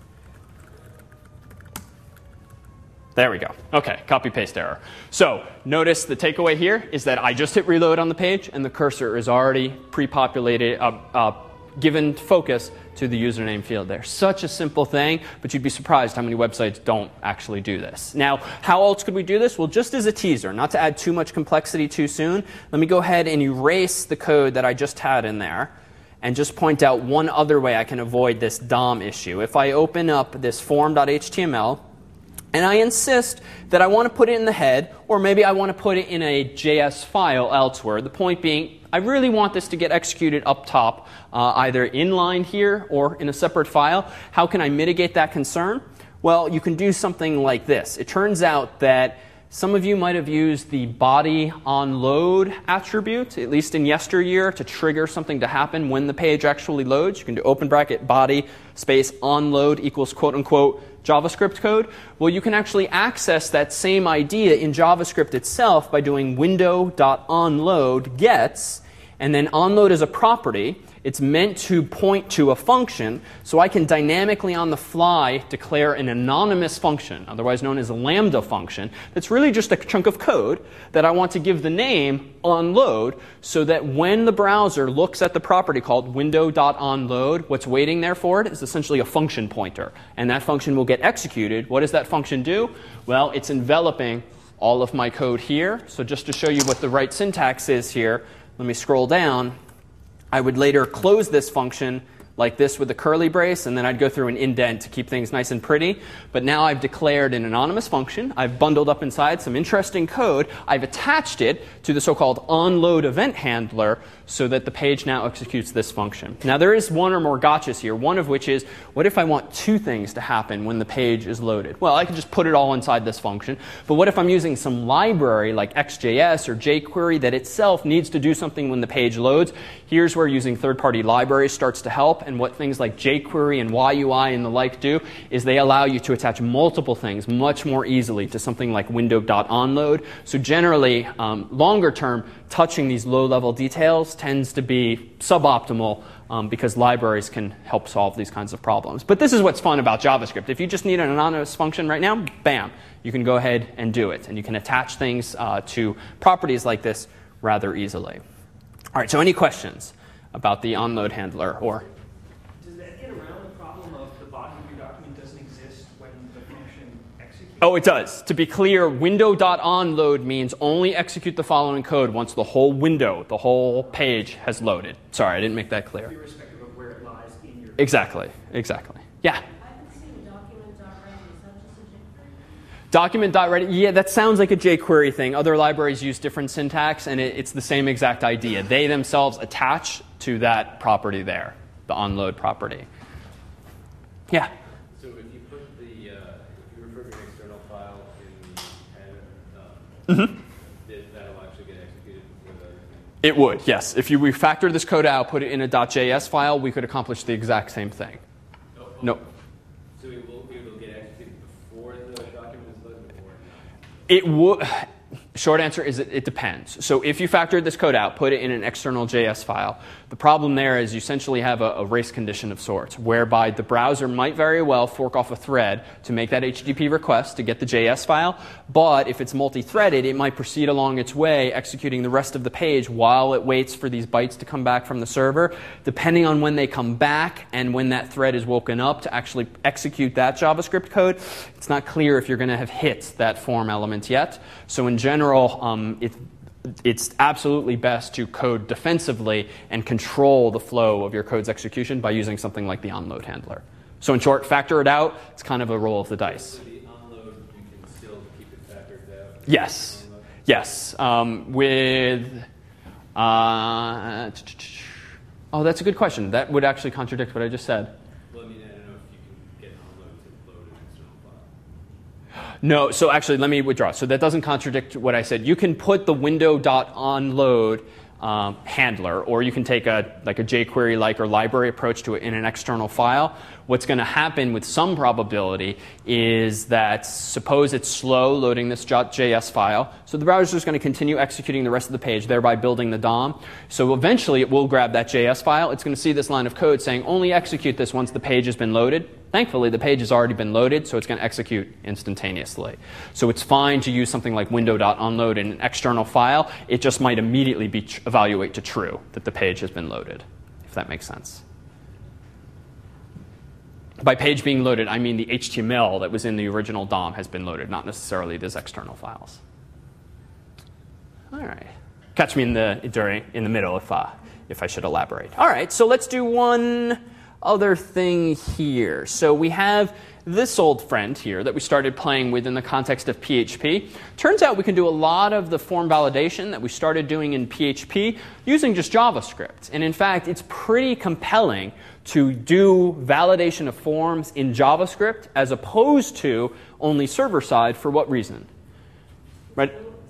There we go. Okay, copy paste error. So notice the takeaway here is that I just hit reload on the page and the cursor is already pre-populated, uh, uh, given focus to the username field there. Such a simple thing, but you'd be surprised how many websites don't actually do this. Now, how else could we do this? Well, just as a teaser, not to add too much complexity too soon, let me go ahead and erase the code that I just had in there and just point out one other way I can avoid this D O M issue. If I open up this form.html, and I insist that I want to put it in the head, or maybe I want to put it in a J S file elsewhere. The point being, I really want this to get executed up top, uh, either inline here or in a separate file. How can I mitigate that concern? Well, you can do something like this. It turns out that some of you might have used the body on load attribute, at least in yesteryear, to trigger something to happen when the page actually loads. You can do open bracket body space on load equals quote unquote JavaScript code. Well, you can actually access that same idea in JavaScript itself by doing window.onload gets, and then onload is a property. It's meant to point to a function, so I can dynamically on the fly declare an anonymous function, otherwise known as a lambda function, that's really just a chunk of code that I want to give the name onload, so that when the browser looks at the property called window.onload, what's waiting there for it is essentially a function pointer, and that function will get executed. What does that function do? Well, it's enveloping all of my code here. So just to show you what the right syntax is here, let me scroll down. I would later close this function like this with a curly brace, and then I'd go through an indent to keep things nice and pretty. But now I've declared an anonymous function. I've bundled up inside some interesting code. I've attached it to the so-called onload event handler so that the page now executes this function. Now there is one or more gotchas here, one of which is, what if I want two things to happen when the page is loaded? Well, I can just put it all inside this function. But what if I'm using some library like X J S or jQuery that itself needs to do something when the page loads? Here's where using third-party libraries starts to help. And what things like jQuery and Y U I and the like do is they allow you to attach multiple things much more easily to something like window.onload. So generally, um, longer term, touching these low-level details tends to be suboptimal um, because libraries can help solve these kinds of problems. But this is what's fun about JavaScript. If you just need an anonymous function right now, bam, you can go ahead and do it. And you can attach things uh, to properties like this rather easily. All right, so any questions about the onload handler? Or does that get around the problem of the body of your document doesn't exist when the function executes? Oh, it does. To be clear, window.onload means only execute the following code once the whole window, the whole page has loaded. Sorry, I didn't make that clear. Irrespective of where it lies in your Exactly, exactly. Yeah? I've been seeing document.ready. Is that just a jQuery? Document.ready, yeah, that sounds like a jQuery thing. Other libraries use different syntax, and it, it's the same exact idea. They themselves attach to that property there, the onload property. Yeah? So if you put the, uh, if you refer to an external file in the header, um, Mm-hmm. that- that'll actually get executed with everything? It would, yes. If you refactor this code out, put it in a .js file, we could accomplish the exact same thing. Oh, oh. No. So it will, it will get executed before the document is loaded or not? It would. Short answer is it, it depends. So if you factored this code out, put it in an external J S file, the problem there is you essentially have a, a race condition of sorts, whereby the browser might very well fork off a thread to make that H T T P request to get the J S file, but if it's multi-threaded, it might proceed along its way, executing the rest of the page while it waits for these bytes to come back from the server. Depending on when they come back and when that thread is woken up to actually execute that JavaScript code, it's not clear if you're going to have hit that form element yet. So in general, um, it, it's absolutely best to code defensively and control the flow of your code's execution by using something like the onload handler. So in short, factor it out. It's kind of a roll of the dice. So the onload, you can still keep it factored out? Yes. Yes. Um, with... Uh, oh, that's a good question. That would actually contradict what I just said. Well, I mean, I don't know if you can get onload to load an external file. No, so actually, let me withdraw. So that doesn't contradict what I said. You can put the window.onload um, handler, or you can take a like a jQuery-like or library approach to it in an external file. What's going to happen with some probability is that suppose it's slow loading this .js file, so the browser is going to continue executing the rest of the page, thereby building the D O M. So eventually it will grab that J S file. It's going to see this line of code saying only execute this once the page has been loaded. Thankfully, the page has already been loaded, so it's going to execute instantaneously. So it's fine to use something like window.onload in an external file. It just might immediately be tr- evaluate to true that the page has been loaded, if that makes sense. By page being loaded, I mean the H T M L that was in the original D O M has been loaded, not necessarily these external files. All right. Catch me in the during in the middle if uh, if I should elaborate. All right. So let's do one other thing here. So we have this old friend here that we started playing with in the context of P H P. Turns out we can do a lot of the form validation that we started doing in P H P using just JavaScript. And in fact, it's pretty compelling to do validation of forms in JavaScript as opposed to only server-side. For what reason? Right?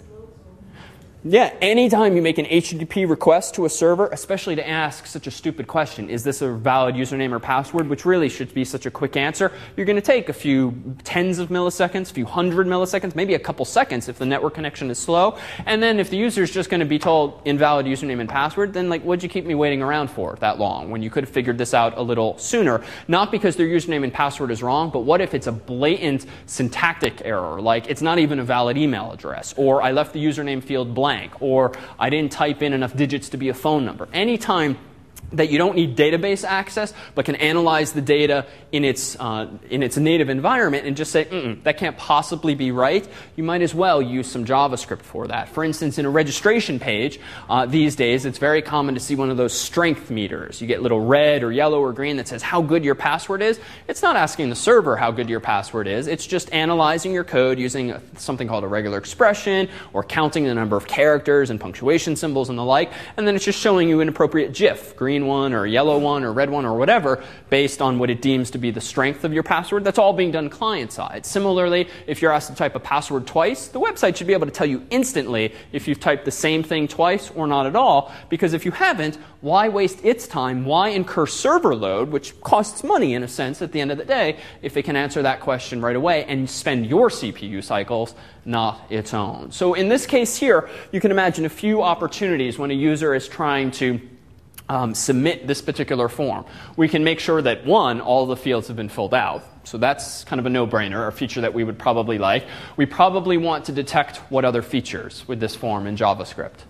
Yeah, anytime you make an H T T P request to a server, especially to ask such a stupid question, is this a valid username or password, which really should be such a quick answer, you're going to take a few tens of milliseconds, a few hundred milliseconds, maybe a couple seconds if the network connection is slow. And then if the user is just going to be told invalid username and password, then like, what'd you keep me waiting around for that long when you could have figured this out a little sooner? Not because their username and password is wrong, but what if it's a blatant syntactic error, like it's not even a valid email address, or I left the username field blank, or I didn't type in enough digits to be a phone number. Anytime that you don't need database access, but can analyze the data in its uh, in its native environment and just say, mm-mm, that can't possibly be right, you might as well use some JavaScript for that. For instance, in a registration page, uh, these days, it's very common to see one of those strength meters. You get little red or yellow or green that says how good your password is. It's not asking the server how good your password is. It's just analyzing your code using a, something called a regular expression, or counting the number of characters and punctuation symbols and the like, and then it's just showing you an appropriate GIF, green one or yellow one or red one or whatever, based on what it deems to be the strength of your password. That's all being done client-side. Similarly, if you're asked to type a password twice, the website should be able to tell you instantly if you've typed the same thing twice or not at all, because if you haven't, why waste its time? Why incur server load, which costs money in a sense at the end of the day, if it can answer that question right away and spend your C P U cycles, not its own? So in this case here, you can imagine a few opportunities when a user is trying to Um, submit this particular form. We can make sure that, one, all the fields have been filled out. So that's kind of a no-brainer, a feature that we would probably like. We probably want to detect what other features with this form in JavaScript.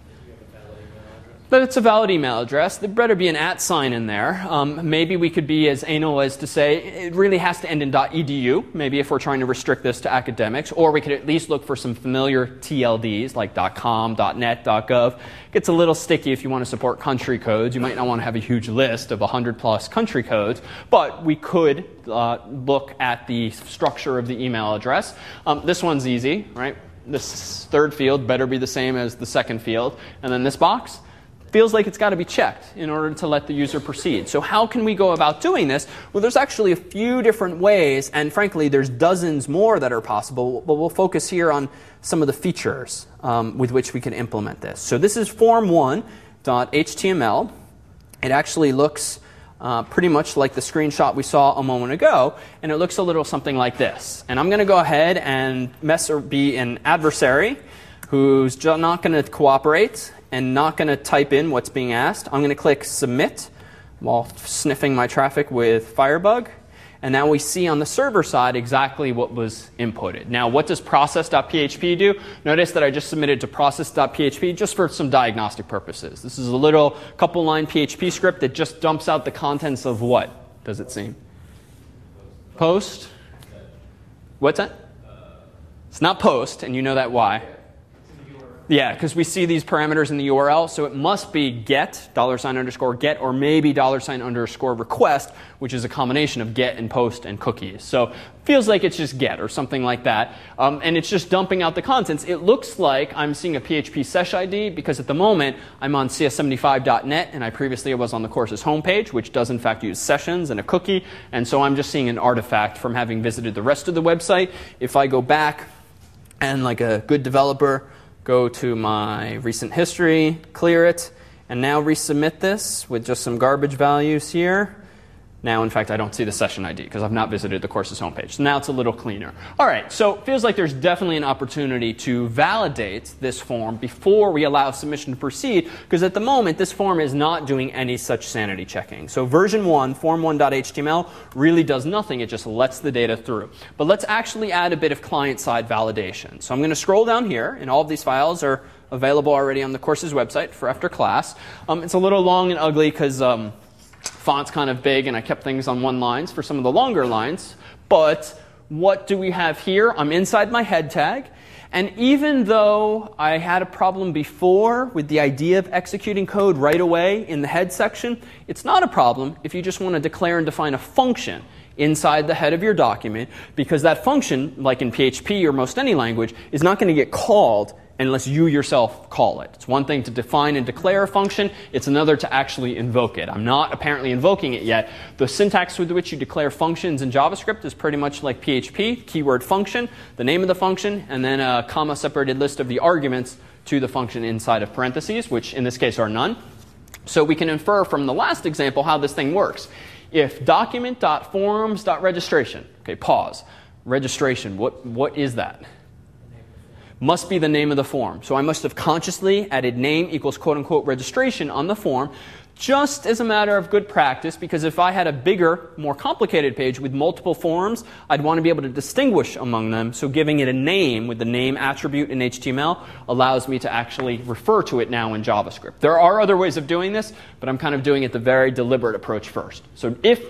But it's a valid email address. There better be an at sign in there. Um, maybe we could be as anal as to say it really has to end in .edu, maybe if we're trying to restrict this to academics. Or we could at least look for some familiar T L Ds like .com, .net, .gov. It gets a little sticky if you want to support country codes. You might not want to have a huge list of one hundred plus country codes. But we could uh, look at the structure of the email address. Um, this one's easy, right? This third field better be the same as the second field. And then this box feels like it's got to be checked in order to let the user proceed. So how can we go about doing this? Well, there's actually a few different ways, and frankly, there's dozens more that are possible, but we'll focus here on some of the features um, with which we can implement this. So this is form one dot H T M L. It actually looks uh, pretty much like the screenshot we saw a moment ago, and it looks a little something like this. And I'm going to go ahead and mess or be an adversary who's not going to cooperate and not going to type in what's being asked. I'm going to click Submit while sniffing my traffic with Firebug. And now we see on the server side exactly what was inputted. Now, what does process.php do? Notice that I just submitted to process.php just for some diagnostic purposes. This is a little couple-line P H P script that just dumps out the contents of what, does it seem? Post? What's that? It's not post, and you know that why. Yeah, because we see these parameters in the U R L, so it must be get, dollar sign underscore get, or maybe dollar sign underscore request, which is a combination of get and post and cookies. So feels like it's just get or something like that. Um, and it's just dumping out the contents. It looks like I'm seeing a P H P sesh I D because at the moment I'm on C S seventy-five dot net, and I previously was on the course's homepage, which does in fact use sessions and a cookie. And so I'm just seeing an artifact from having visited the rest of the website. If I go back and like a good developer, go to my recent history, clear it, and now resubmit this with just some garbage values here. Now, in fact, I don't see the session I D because I've not visited the course's homepage. So now it's a little cleaner. All right, so it feels like there's definitely an opportunity to validate this form before we allow submission to proceed, because at the moment, this form is not doing any such sanity checking. So version one, form one dot H T M L, really does nothing. It just lets the data through. But let's actually add a bit of client-side validation. So I'm going to scroll down here, and all of these files are available already on the course's website for after class. Um, it's a little long and ugly because um, font's kind of big, and I kept things on one lines for some of the longer lines. But what do we have here? I'm inside my head tag. And even though I had a problem before with the idea of executing code right away in the head section, it's not a problem if you just want to declare and define a function inside the head of your document, because that function, like in P H P or most any language, is not going to get called unless you yourself call it. It's one thing to define and declare a function. It's another to actually invoke it. I'm not apparently invoking it yet. The syntax with which you declare functions in JavaScript is pretty much like P H P. Keyword function, the name of the function, and then a comma-separated list of the arguments to the function inside of parentheses, which in this case are none. So we can infer from the last example how this thing works. If document.forms.registration, okay, pause. Registration, what, what is that? Must be the name of the form. So I must have consciously added name equals quote-unquote registration on the form, just as a matter of good practice, because if I had a bigger, more complicated page with multiple forms, I'd want to be able to distinguish among them. So giving it a name with the name attribute in H T M L allows me to actually refer to it now in JavaScript. There are other ways of doing this, but I'm kind of doing it the very deliberate approach first. So if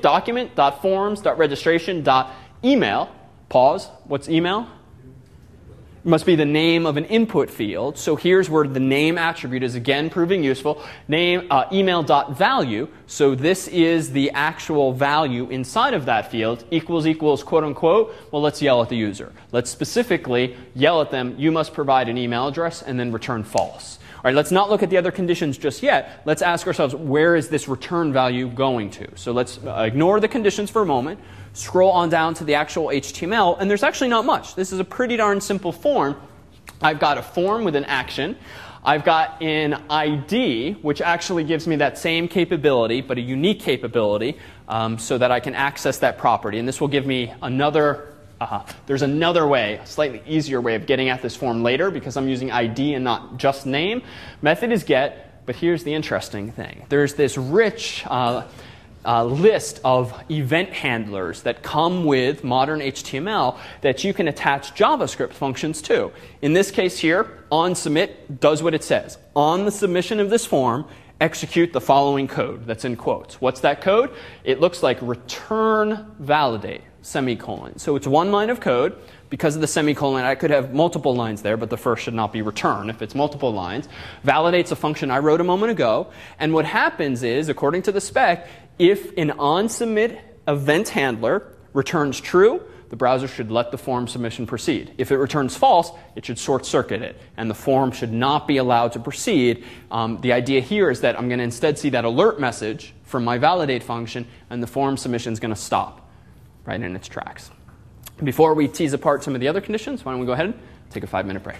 document.forms.registration.email, pause, what's email? Must be the name of an input field. So here's where the name attribute is again proving useful. Name uh, email.value. So this is the actual value inside of that field. Equals equals quote unquote. Well, let's yell at the user. Let's specifically yell at them. You must provide an email address and then return false. All right, let's not look at the other conditions just yet. Let's ask ourselves, where is this return value going to? So let's uh, ignore the conditions for a moment. Scroll on down to the actual H T M L, and there's actually not much. This is a pretty darn simple form. I've got a form with an action. I've got an I D, which actually gives me that same capability, but a unique capability, um, so that I can access that property. And this will give me another, uh, there's another way, a slightly easier way of getting at this form later, because I'm using I D and not just name. Method is get, but here's the interesting thing. There's this rich uh, Uh, list of event handlers that come with modern H T M L that you can attach JavaScript functions to. In this case here, onSubmit does what it says. On the submission of this form, execute the following code that's in quotes. What's that code? It looks like return validate, semicolon. So it's one line of code. Because of the semicolon, I could have multiple lines there, but the first should not be return if it's multiple lines. Validates a function I wrote a moment ago. And what happens is, according to the spec, if an onSubmit event handler returns true, the browser should let the form submission proceed. If it returns false, it should short-circuit it, and the form should not be allowed to proceed. Um, the idea here is that I'm going to instead see that alert message from my validate function, and the form submission is going to stop right in its tracks. Before we tease apart some of the other conditions, why don't we go ahead and take a five-minute break.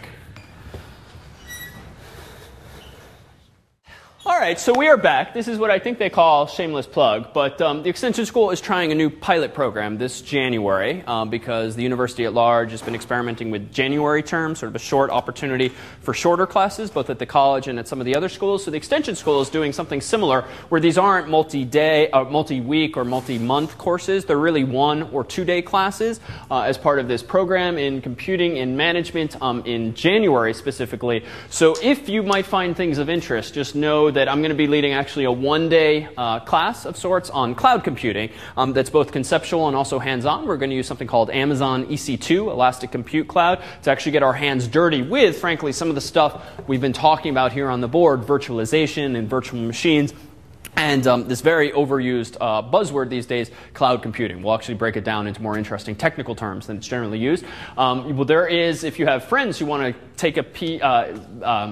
All right, so we are back. This is what I think they call shameless plug, but um, the Extension School is trying a new pilot program this January um, because the university at large has been experimenting with January terms, sort of a short opportunity for shorter classes, both at the college and at some of the other schools. So the Extension School is doing something similar where these aren't multi-day, uh, multi-week or multi-month courses. They're really one or two-day classes uh, as part of this program in computing and management um, in January specifically. So if you might find things of interest, just know that I'm going to be leading actually a one-day uh, class of sorts on cloud computing um, that's both conceptual and also hands-on. We're going to use something called Amazon E C two, Elastic Compute Cloud, to actually get our hands dirty with, frankly, some of the stuff we've been talking about here on the board, virtualization and virtual machines. And um, this very overused uh, buzzword these days, cloud computing. We'll actually break it down into more interesting technical terms than it's generally used. Um, well, there is, if you have friends who want to take a P, uh, um,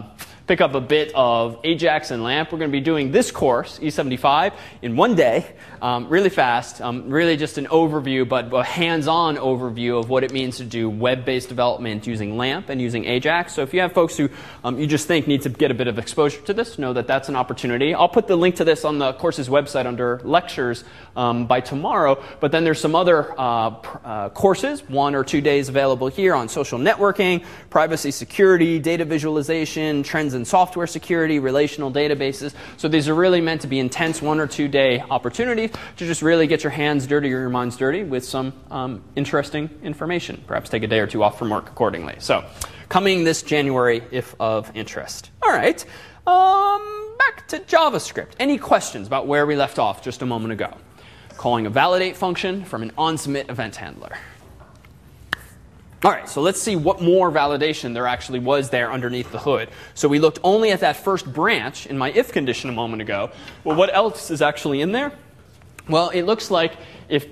pick up a bit of Ajax and LAMP. We're going to be doing this course, E seventy-five, in one day, um, really fast, um, really just an overview, but a hands-on overview of what it means to do web-based development using LAMP and using Ajax. So if you have folks who um, you just think need to get a bit of exposure to this, know that that's an opportunity. I'll put the link to this on the course's website under lectures um, by tomorrow, but then there's some other uh, pr- uh, courses, one or two days available here on social networking, privacy security, data visualization, trends in software security, relational databases. So these are really meant to be intense one or two day opportunities to just really get your hands dirty or your minds dirty with some um, interesting information. Perhaps take a day or two off from work accordingly. So coming this January if of interest. All right, um, back to JavaScript. Any questions about where we left off just a moment ago? Calling a validate function from an onSubmit event handler. All right, so let's see what more validation there actually was there underneath the hood. So we looked only at that first branch in my if condition a moment ago. Well, what else is actually in there? Well, it looks like if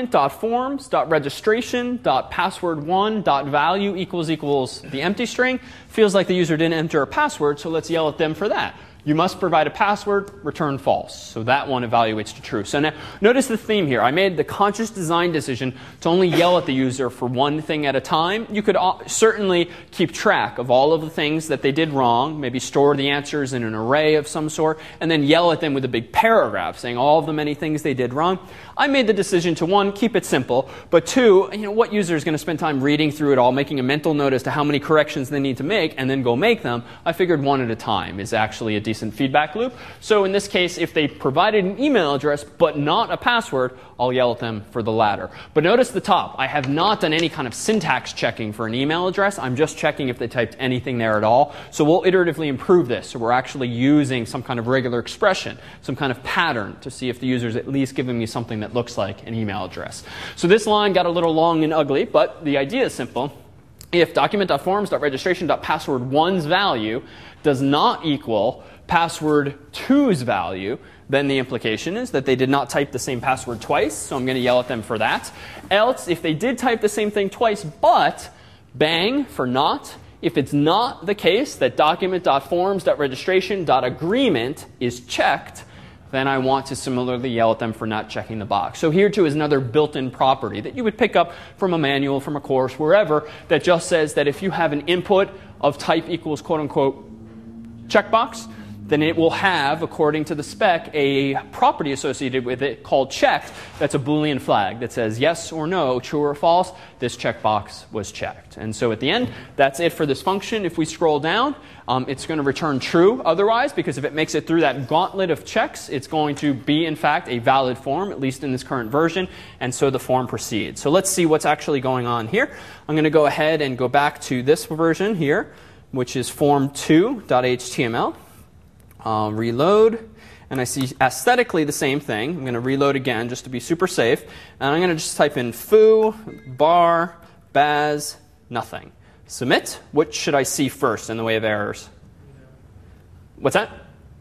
document.forms.registration.password1.value equals equals the empty string, feels like the user didn't enter a password, so let's yell at them for that. You must provide a password, return false. So that one evaluates to true. So now, notice the theme here. I made the conscious design decision to only yell at the user for one thing at a time. You could certainly keep track of all of the things that they did wrong, maybe store the answers in an array of some sort, and then yell at them with a big paragraph saying all of the many things they did wrong. I made the decision to, one, keep it simple, but two, you know, what user is going to spend time reading through it all, making a mental note as to how many corrections they need to make, and then go make them? I figured one at a time is actually a decent feedback loop. So in this case, if they provided an email address but not a password, I'll yell at them for the latter. But notice the top. I have not done any kind of syntax checking for an email address. I'm just checking if they typed anything there at all. So we'll iteratively improve this. So we're actually using some kind of regular expression, some kind of pattern to see if the user is at least giving me something that looks like an email address. So this line got a little long and ugly, but the idea is simple. If document.forms.registration.password one's value does not equal password two's value, then the implication is that they did not type the same password twice, so I'm going to yell at them for that. Else, if they did type the same thing twice, but bang for not, if it's not the case that document.forms.registration.agreement is checked, then I want to similarly yell at them for not checking the box. So here too is another built-in property that you would pick up from a manual, from a course, wherever, that just says that if you have an input of type equals quote-unquote checkbox, then it will have, according to the spec, a property associated with it called checked. That's a Boolean flag that says yes or no, true or false, this checkbox was checked. And so at the end, that's it for this function. If we scroll down, um, it's going to return true otherwise, because if it makes it through that gauntlet of checks, it's going to be, in fact, a valid form, at least in this current version, and so the form proceeds. So let's see what's actually going on here. I'm going to go ahead and go back to this version here, which is form two dot H T M L. I'll reload, and I see aesthetically the same thing. I'm going to reload again just to be super safe. And I'm going to just type in foo, bar, baz, nothing. Submit. What should I see first in the way of errors? What's that?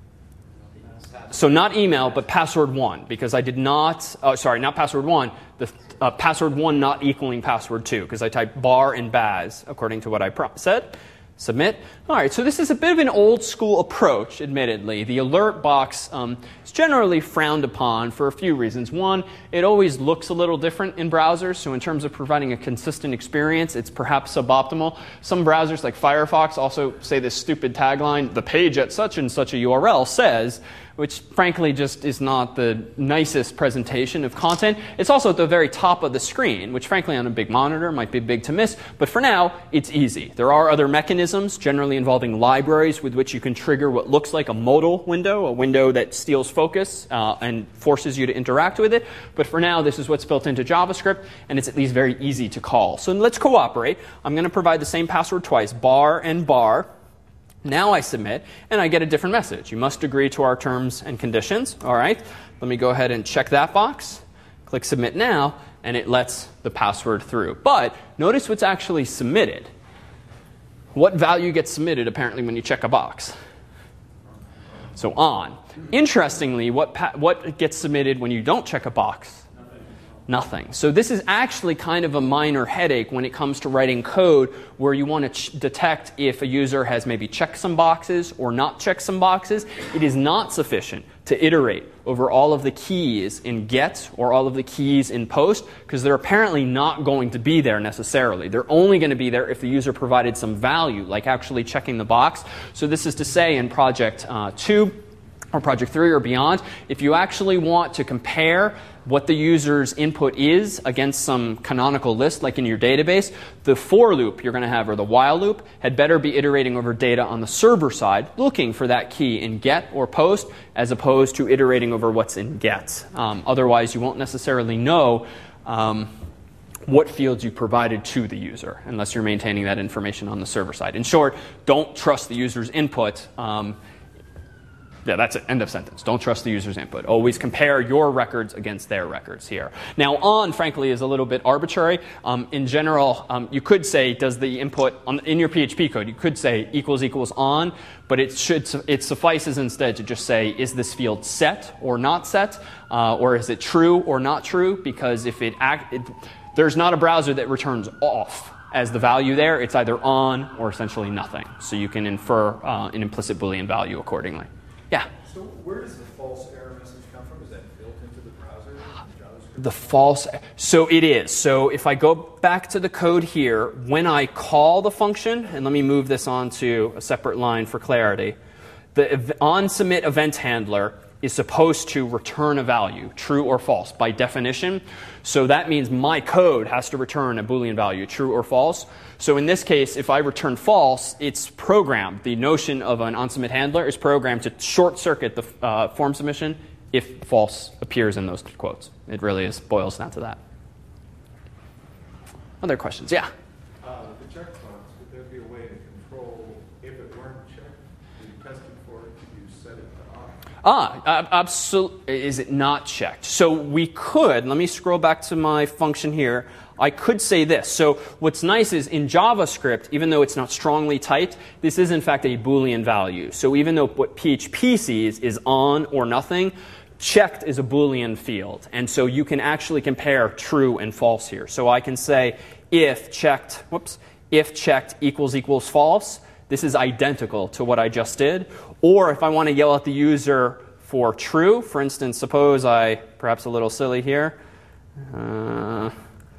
So not email, but password one, because I did not, oh, sorry, not password one, the uh, password one not equaling password two, because I typed bar and baz according to what I pro- said. Submit. All right, so this is a bit of an old school approach, admittedly. The alert box um, is generally frowned upon for a few reasons. One, it always looks a little different in browsers, so in terms of providing a consistent experience, it's perhaps suboptimal. Some browsers like Firefox also say this stupid tagline, the page at such and such a U R L says, which frankly just is not the nicest presentation of content. It's also at the very top of the screen, which frankly on a big monitor might be big to miss. But for now, it's easy. There are other mechanisms, generally involving libraries, with which you can trigger what looks like a modal window, a window that steals focus uh, and forces you to interact with it. But for now, this is what's built into JavaScript, and it's at least very easy to call. So let's cooperate. I'm going to provide the same password twice, bar and bar. Now I submit, and I get a different message. You must agree to our terms and conditions. All right, let me go ahead and check that box. Click Submit Now, and it lets the password through. But notice what's actually submitted. What value gets submitted, apparently, when you check a box? So on. Interestingly, what, pa- what gets submitted when you don't check a box? Nothing. nothing. So this is actually kind of a minor headache when it comes to writing code where you want to ch- detect if a user has maybe checked some boxes or not checked some boxes. It is not sufficient to iterate over all of the keys in get or all of the keys in post, because they're apparently not going to be there necessarily. They're only going to be there if the user provided some value, like actually checking the box. So this is to say in project uh, two or project three or beyond, if you actually want to compare what the user's input is against some canonical list, like in your database, the for loop you're going to have, or the while loop, had better be iterating over data on the server side, looking for that key in get or post, as opposed to iterating over what's in get. Um, otherwise, you won't necessarily know um, what fields you provided to the user, unless you're maintaining that information on the server side. In short, don't trust the user's input. Um, Yeah, that's it. End of sentence. Don't trust the user's input. Always compare your records against their records here. Now, on, frankly, is a little bit arbitrary. Um, in general, um, you could say, does the input, on, in your P H P code, you could say equals equals on, but it should it suffices instead to just say, is this field set or not set, uh, or is it true or not true? Because if it, act, it there's not a browser that returns off as the value there. It's either on or essentially nothing. So you can infer uh, an implicit Boolean value accordingly. Yeah? So where does the false error message come from? Is that built into the browser, the JavaScript? The false, so it is. So if I go back to the code here, when I call the function, and let me move this on to a separate line for clarity, the onSubmit event handler is supposed to return a value, true or false, by definition. So that means my code has to return a Boolean value, true or false. So in this case, if I return false, it's programmed. The notion of an onSubmit handler is programmed to short circuit the uh, form submission if false appears in those quotes. It really is boils down to that. Other questions? Yeah? Uh, the checkbox, would there be a way to control if it weren't checked, you tested for it, you set it to off? Ah, absolutely. Is it not checked? So we could, let me scroll back to my function here. I could say this. So what's nice is in JavaScript, even though it's not strongly typed, this is in fact a Boolean value. So even though what P H P sees is on or nothing, checked is a Boolean field. And so you can actually compare true and false here. So I can say if checked, whoops, if checked equals equals false, this is identical to what I just did. Or if I want to yell at the user for true, for instance, suppose I, perhaps a little silly here, uh,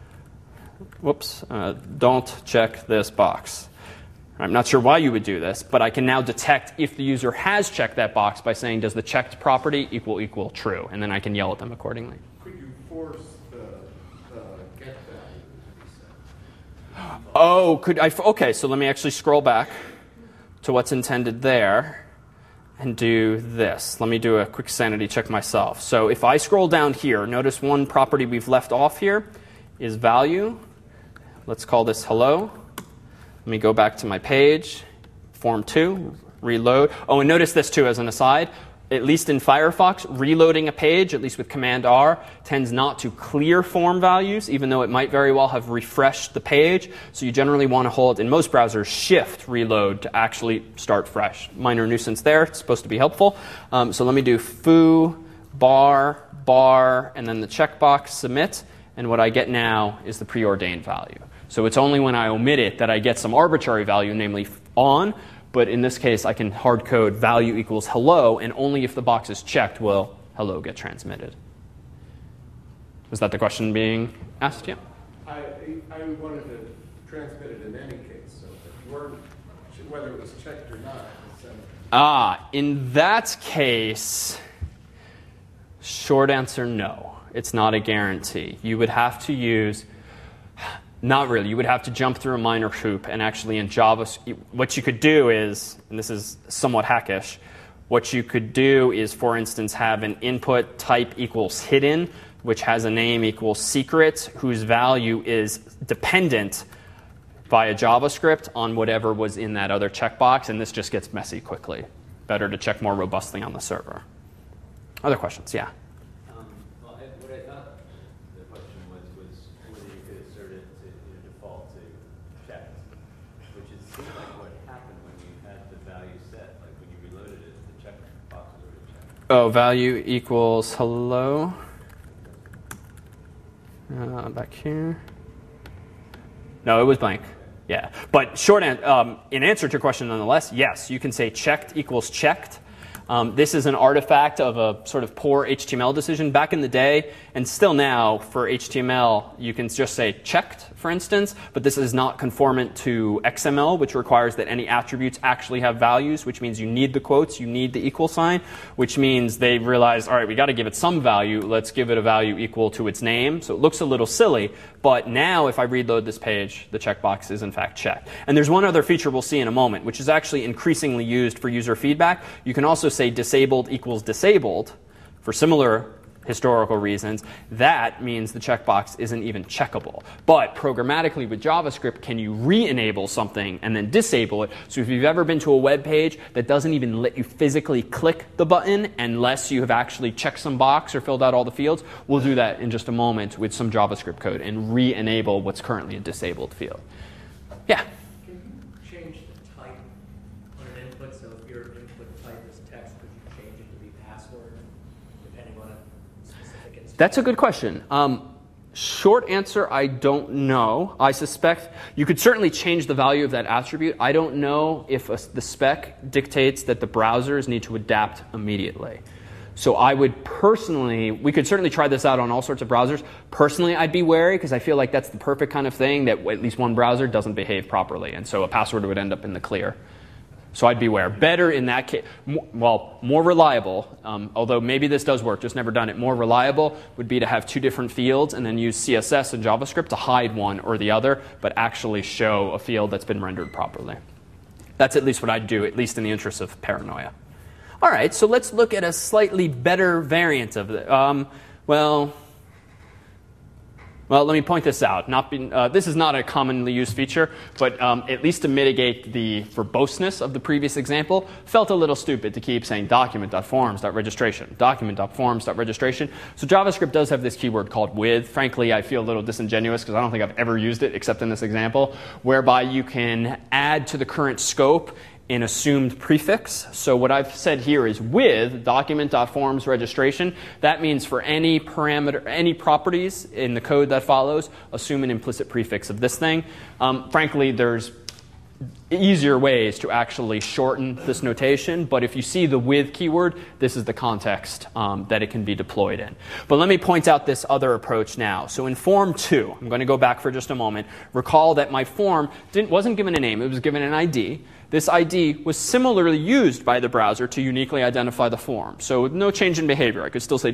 whoops, uh, don't check this box. I'm not sure why you would do this, but I can now detect if the user has checked that box by saying, does the checked property equal equal true? And then I can yell at them accordingly. Could you force the, the get value to be set? Oh, could I? Okay, so let me actually scroll back to what's intended there and do this. Let me do a quick sanity check myself. So if I scroll down here, notice one property we've left off here is value. Let's call this hello. Let me go back to my page, form two, reload. Oh, and notice this too as an aside. At least in Firefox, reloading a page, at least with Command R, tends not to clear form values, even though it might very well have refreshed the page. So you generally want to hold, in most browsers, Shift reload to actually start fresh. Minor nuisance there. It's supposed to be helpful. Um, so let me do foo, bar, bar, and then the checkbox submit. And what I get now is the preordained value. So it's only when I omit it that I get some arbitrary value, namely on. But in this case, I can hard code value equals hello, and only if the box is checked will hello get transmitted. Was that the question being asked? Yeah. I, I wanted to transmit it in any case, so if you weren't, whether it was checked or not. Ah, in that case, short answer, no. It's not a guarantee. You would have to use... Not really. You would have to jump through a minor hoop, and actually in Java, what you could do is, and this is somewhat hackish, what you could do is, for instance, have an input type equals hidden, which has a name equals secret, whose value is dependent via JavaScript on whatever was in that other checkbox, and this just gets messy quickly. Better to check more robustly on the server. Other questions? Yeah. Oh, value equals hello. Uh, back here. No, it was blank. Yeah. But short an- um, in answer to your question, nonetheless, yes, you can say checked equals checked. Um, this is an artifact of a sort of poor H T M L decision. Back in the day, and still now, for H T M L, you can just say checked, for instance, but this is not conformant to X M L, which requires that any attributes actually have values, which means you need the quotes, you need the equal sign, which means they realized, all right, we got to give it some value. Let's give it a value equal to its name. So it looks a little silly, but now if I reload this page, the checkbox is in fact checked. And there's one other feature we'll see in a moment, which is actually increasingly used for user feedback. You can also say disabled equals disabled for similar historical reasons. That means the checkbox isn't even checkable. But programmatically with JavaScript, can you re-enable something and then disable it? So if you've ever been to a web page that doesn't even let you physically click the button unless you have actually checked some box or filled out all the fields, we'll do that in just a moment with some JavaScript code and re-enable what's currently a disabled field. Yeah? Can you change the type on an input? So if your input type is text, could you change it to be password, depending on a specific instance? That's a good question. Um, short answer, I don't know. I suspect you could certainly change the value of that attribute. I don't know if a, the spec dictates that the browsers need to adapt immediately. So I would personally, we could certainly try this out on all sorts of browsers. Personally, I'd be wary because I feel like that's the perfect kind of thing that at least one browser doesn't behave properly. And so a password would end up in the clear. So I'd beware. Better in that case, well, more reliable, um, although maybe this does work, just never done it. More reliable would be to have two different fields and then use C S S and JavaScript to hide one or the other, but actually show a field that's been rendered properly. That's at least what I'd do, at least in the interest of paranoia. All right, so let's look at a slightly better variant of it. Um, well, well, let me point this out. Not being, uh, this is not a commonly used feature, but um, at least to mitigate the verboseness of the previous example, felt a little stupid to keep saying document.forms.registration, document.forms.registration. So JavaScript does have this keyword called with. Frankly, I feel a little disingenuous because I don't think I've ever used it except in this example, whereby you can add to the current scope an assumed prefix. So what I've said here is with document.forms registration. That means for any parameter, any properties in the code that follows, assume an implicit prefix of this thing. Um, frankly, there's easier ways to actually shorten this notation, but if you see the with keyword, this is the context um, that it can be deployed in. But let me point out this other approach now. So in form two, I'm going to go back for just a moment. Recall that my form didn't, wasn't given a name, it was given an I D. This I D was similarly used by the browser to uniquely identify the form. So no change in behavior. I could still say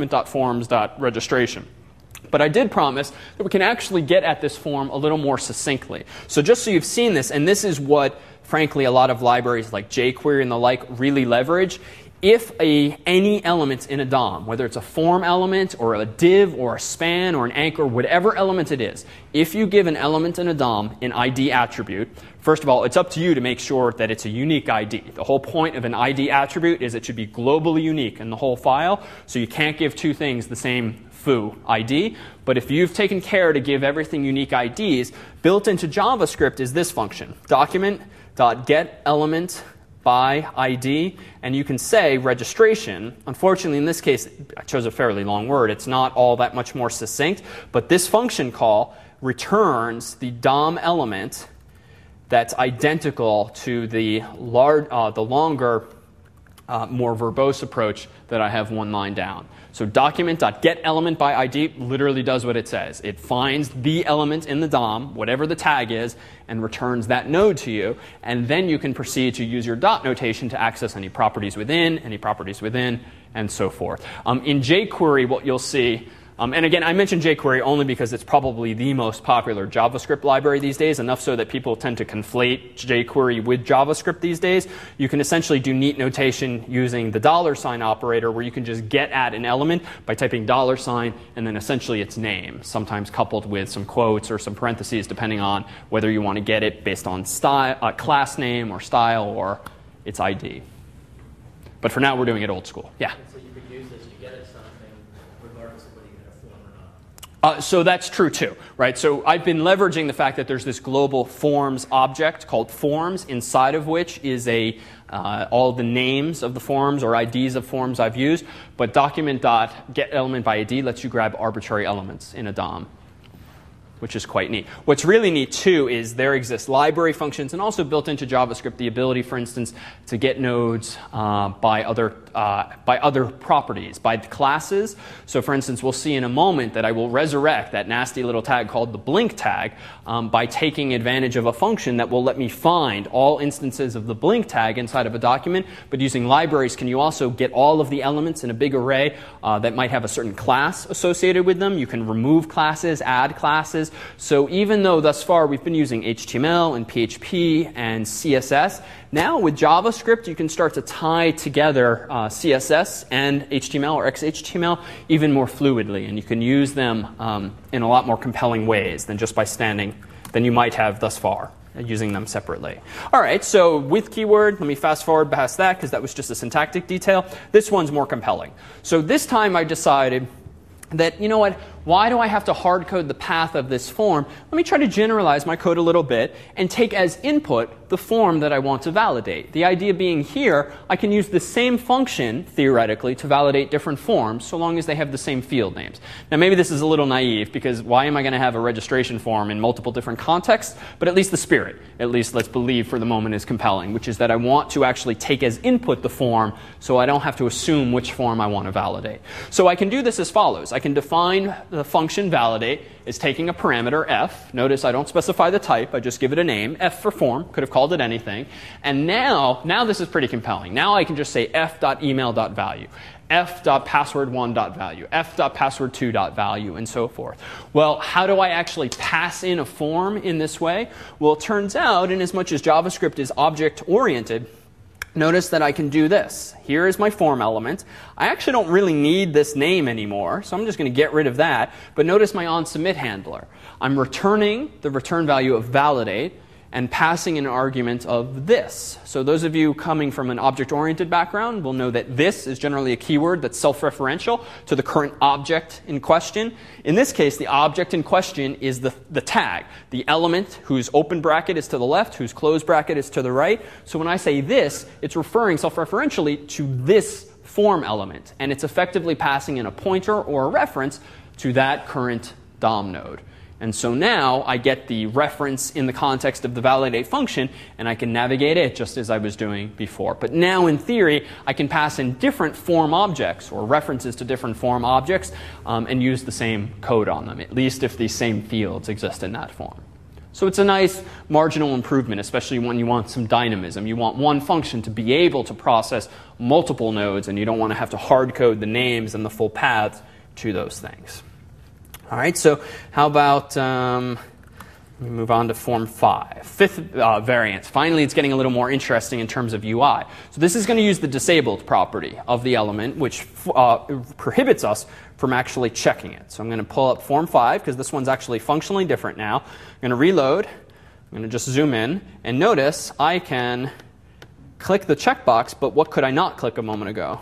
document.forms.registration. But I did promise that we can actually get at this form a little more succinctly. So just so you've seen this, and this is what, frankly, a lot of libraries like jQuery and the like really leverage. If a, any element in a D O M, whether it's a form element or a div or a span or an anchor, whatever element it is, if you give an element in a D O M an I D attribute, first of all, it's up to you to make sure that it's a unique I D. The whole point of an I D attribute is it should be globally unique in the whole file, so you can't give two things the same foo I D. But if you've taken care to give everything unique I Ds, built into JavaScript is this function, document.getElement by I D, and you can say registration. Unfortunately, in this case, I chose a fairly long word. It's not all that much more succinct, but this function call returns the D O M element that's identical to the, large, uh, the longer, uh, more verbose approach that I have one line down. So document.getElement by I D literally does what it says. It finds the element in the D O M, whatever the tag is, and returns that node to you. And then you can proceed to use your dot notation to access any properties within, any properties within, and so forth. Um, in jQuery, what you'll see, Um, and again, I mentioned jQuery only because it's probably the most popular JavaScript library these days, enough so that people tend to conflate jQuery with JavaScript these days. You can essentially do neat notation using the dollar sign operator, where you can just get at an element by typing dollar sign and then essentially its name, sometimes coupled with some quotes or some parentheses, depending on whether you want to get it based on style, uh, class name or style or its I D. But for now, we're doing it old school. Yeah? So you could use this to get at something regardless of whether you get a form or not. Uh, so that's true too, right? So I've been leveraging the fact that there's this global forms object called forms, inside of which is a uh, all the names of the forms or I Ds of forms I've used. But document.getElement by I D lets you grab arbitrary elements in a D O M. which is quite neat. What's really neat, too, is there exist library functions and also built into JavaScript the ability, for instance, to get nodes uh, by other uh, by other properties, by classes. So, for instance, we'll see in a moment that I will resurrect that nasty little tag called the blink tag um, by taking advantage of a function that will let me find all instances of the blink tag inside of a document. But using libraries, can you also get all of the elements in a big array uh, that might have a certain class associated with them? You can remove classes, add classes. So even though thus far we've been using H T M L and P H P and C S S, now with JavaScript you can start to tie together uh, C S S and H T M L or X H T M L even more fluidly, and you can use them um, in a lot more compelling ways than just by standing than you might have thus far, using them separately. All right, so with keyword, let me fast forward past that because that was just a syntactic detail. This one's more compelling. So this time I decided that, you know what, why do I have to hard code the path of this form? Let me try to generalize my code a little bit and take as input the form that I want to validate. The idea being here, I can use the same function, theoretically, to validate different forms so long as they have the same field names. Now maybe this is a little naive because why am I going to have a registration form in multiple different contexts? But at least the spirit, at least let's believe for the moment, is compelling, which is that I want to actually take as input the form so I don't have to assume which form I want to validate. So I can do this as follows. I can define the function validate is taking a parameter, f. Notice I don't specify the type. I just give it a name, f for form. Could have called it anything. And now, now this is pretty compelling. Now I can just say f.email.value, f.password one.value, f.password two.value, and so forth. Well, how do I actually pass in a form in this way? Well, it turns out, in as much as JavaScript is object-oriented, notice that I can do this. Here is my form element. I actually don't really need this name anymore, so I'm just going to get rid of that. But notice my onSubmit handler. I'm returning the return value of validate and passing an argument of this. So those of you coming from an object-oriented background will know that this is generally a keyword that's self-referential to the current object in question. In this case, the object in question is the, the tag, the element whose open bracket is to the left, whose closed bracket is to the right. So when I say this, it's referring self-referentially to this form element, and it's effectively passing in a pointer or a reference to that current D O M node. And so now I get the reference in the context of the validate function, and I can navigate it just as I was doing before. But now, in theory, I can pass in different form objects or references to different form objects um, and use the same code on them, at least if these same fields exist in that form. So it's a nice marginal improvement, especially when you want some dynamism. You want one function to be able to process multiple nodes, and you don't want to have to hard code the names and the full paths to those things. All right, so how about, um, let me move on to form five. Fifth uh, variant. Finally, it's getting a little more interesting in terms of U I. So this is going to use the disabled property of the element, which uh, prohibits us from actually checking it. So I'm going to pull up form five, because this one's actually functionally different now. I'm going to reload. I'm going to just zoom in. And notice I can click the checkbox, but what could I not click a moment ago?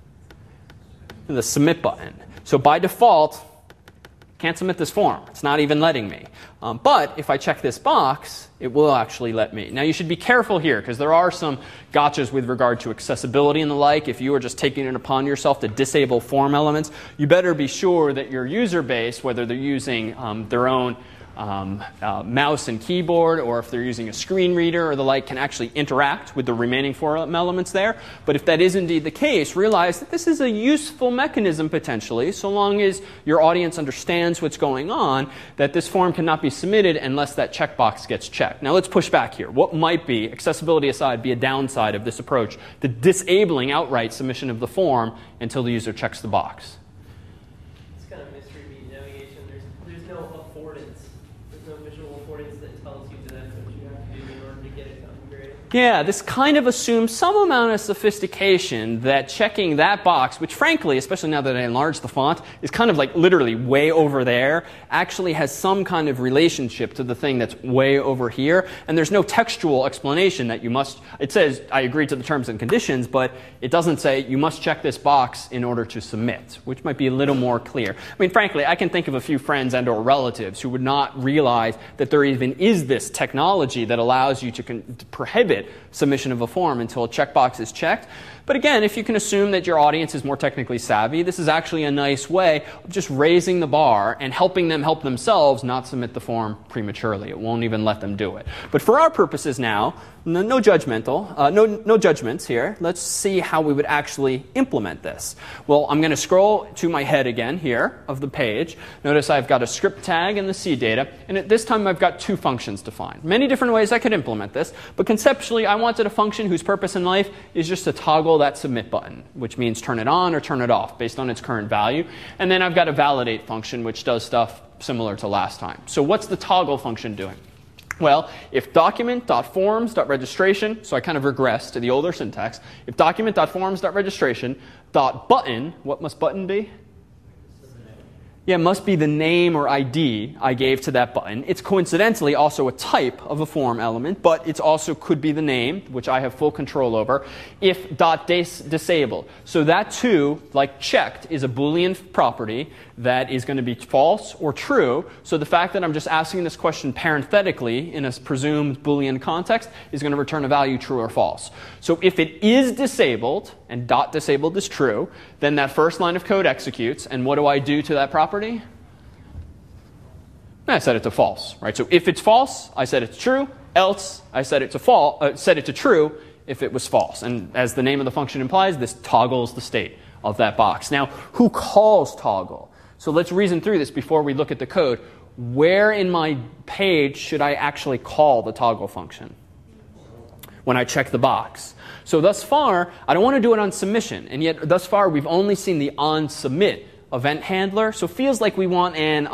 The submit button. So by default, can't submit this form. It's not even letting me. Um, but if I check this box, it will actually let me. Now you should be careful here because there are some gotchas with regard to accessibility and the like. If you are just taking it upon yourself to disable form elements, you better be sure that your user base, whether they're using um, their own Um, uh, mouse and keyboard, or if they're using a screen reader or the like, can actually interact with the remaining form elements there. But if that is indeed the case, realize that this is a useful mechanism potentially, so long as your audience understands what's going on, that this form cannot be submitted unless that checkbox gets checked. Now let's push back here. What might be, accessibility aside, be a downside of this approach, the disabling outright submission of the form until the user checks the box? It's kind of mystery meat navigation. There's, there's no affordance. There's no visual affordance that tells you that that's what you have to do in order to get it upgraded. Yeah, this kind of assumes some amount of sophistication that checking that box, which frankly, especially now that I enlarged the font, is kind of like literally way over there, actually has some kind of relationship to the thing that's way over here. And there's no textual explanation that you must, it says, I agree to the terms and conditions, but it doesn't say you must check this box in order to submit, which might be a little more clear. I mean, frankly, I can think of a few friends and or relatives who would not realize that there even is this technology that allows you to, con- to prohibit submission of a form until a checkbox is checked. But again, if you can assume that your audience is more technically savvy, this is actually a nice way of just raising the bar and helping them help themselves not submit the form prematurely. It won't even let them do it. But for our purposes now, no, no judgmental, uh, no, no judgments here. Let's see how we would actually implement this. Well, I'm going to scroll to my head again here of the page. Notice I've got a script tag and the C data, and at this time I've got two functions defined. Many different ways I could implement this, but conceptually I wanted a function whose purpose in life is just to toggle that submit button, which means turn it on or turn it off based on its current value. And then I've got a validate function which does stuff similar to last time. So what's the toggle function doing? Well, if document.forms.registration, so I kind of regress to the older syntax, if document.forms.registration.button, what must button be? Yeah, it must be the name or I D I gave to that button. It's coincidentally also a type of a form element, but it also could be the name, which I have full control over, if dot dis- disabled. So that too, like checked, is a Boolean property that is going to be false or true. So the fact that I'm just asking this question parenthetically in a presumed Boolean context is going to return a value true or false. So if it is disabled, and dot disabled is true, then that first line of code executes, and what do I do to that property? I set it to false, right? So if it's false, I set it to true. Else, I set it to false, uh, set it to true if it was false. And as the name of the function implies, this toggles the state of that box. Now, who calls toggle? So let's reason through this before we look at the code. Where in my page should I actually call the toggle function? When I check the box. So thus far, I don't want to do it on submission, and yet thus far we've only seen the onSubmit event handler, so it feels like we want an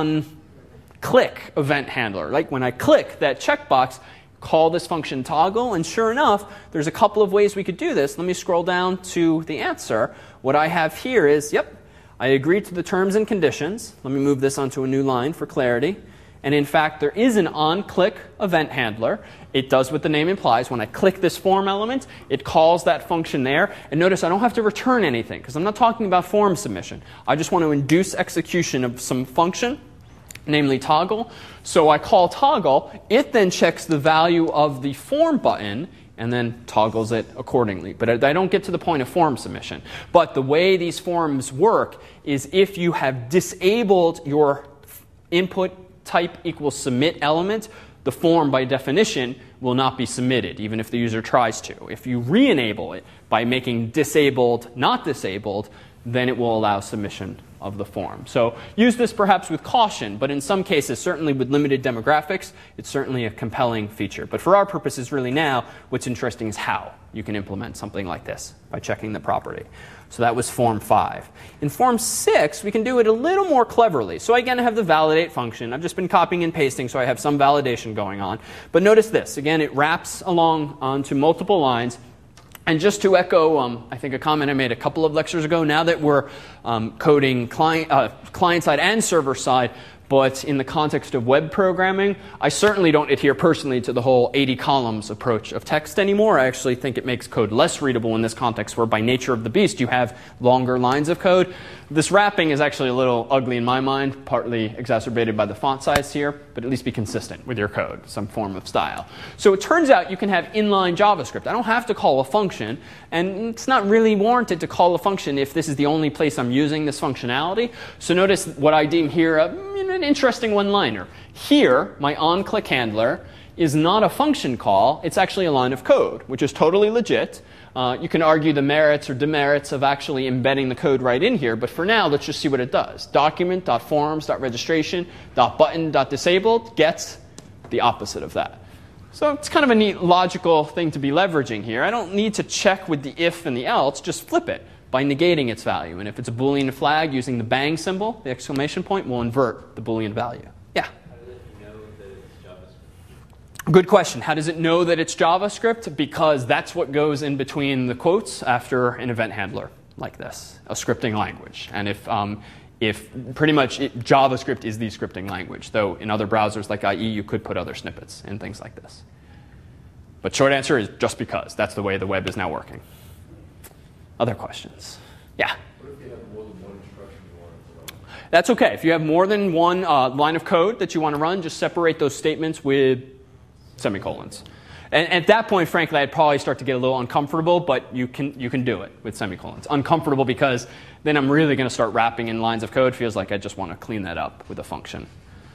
onClick event handler. Like when I click that checkbox, call this function toggle, and sure enough, there's a couple of ways we could do this. Let me scroll down to the answer. What I have here is, yep, I agree to the terms and conditions. Let me move this onto a new line for clarity. And in fact, there is an onClick event handler. It does what the name implies. When I click this form element, it calls that function there. And notice I don't have to return anything, because I'm not talking about form submission. I just want to induce execution of some function, namely toggle. So I call toggle. It then checks the value of the form button and then toggles it accordingly. But I don't get to the point of form submission. But the way these forms work is if you have disabled your input type equals submit element, the form by definition will not be submitted, even if the user tries to. If you re-enable it by making disabled not disabled, then it will allow submission of the form. So use this perhaps with caution, but in some cases, certainly with limited demographics, it's certainly a compelling feature. But for our purposes really now, what's interesting is how you can implement something like this by checking the property. So that was form five. In form six, we can do it a little more cleverly. So again, I have the validate function. I've just been copying and pasting, so I have some validation going on. But notice this. Again, it wraps along onto multiple lines. And just to echo, um, I think a comment I made a couple of lectures ago, now that we're um, coding client, uh, client-side and server-side, but in the context of web programming, I certainly don't adhere personally to the whole eighty columns approach of text anymore. I actually think it makes code less readable in this context, where by nature of the beast you have longer lines of code. This wrapping is actually a little ugly in my mind, partly exacerbated by the font size here, but at least be consistent with your code, some form of style. So it turns out you can have inline JavaScript. I don't have to call a function, and it's not really warranted to call a function if this is the only place I'm using this functionality. So notice what I deem here a, an interesting one-liner. Here, my onClick handler is not a function call. It's actually a line of code, which is totally legit. Uh, you can argue the merits or demerits of actually embedding the code right in here, but for now, let's just see what it does. Document.forms.registration.button.disabled gets the opposite of that. So it's kind of a neat logical thing to be leveraging here. I don't need to check with the if and the else, just flip it by negating its value. And if it's a Boolean flag, using the bang symbol, the exclamation point, will invert the Boolean value. Yeah? How does it know that it's JavaScript? Good question. How does it know that it's JavaScript? Because that's what goes in between the quotes after an event handler like this, a scripting language. And if um, if pretty much it, JavaScript is the scripting language, though in other browsers like I E you could put other snippets and things like this. But short answer is just because. That's the way the web is now working. Other questions? Yeah? What if you have more than one instruction you want to run? That's okay. If you have more than one uh, line of code that you want to run, just separate those statements with semicolons. And at that point, frankly, I'd probably start to get a little uncomfortable, but you can you can do it with semicolons. Uncomfortable because then I'm really going to start wrapping in lines of code. Feels like I just want to clean that up with a function.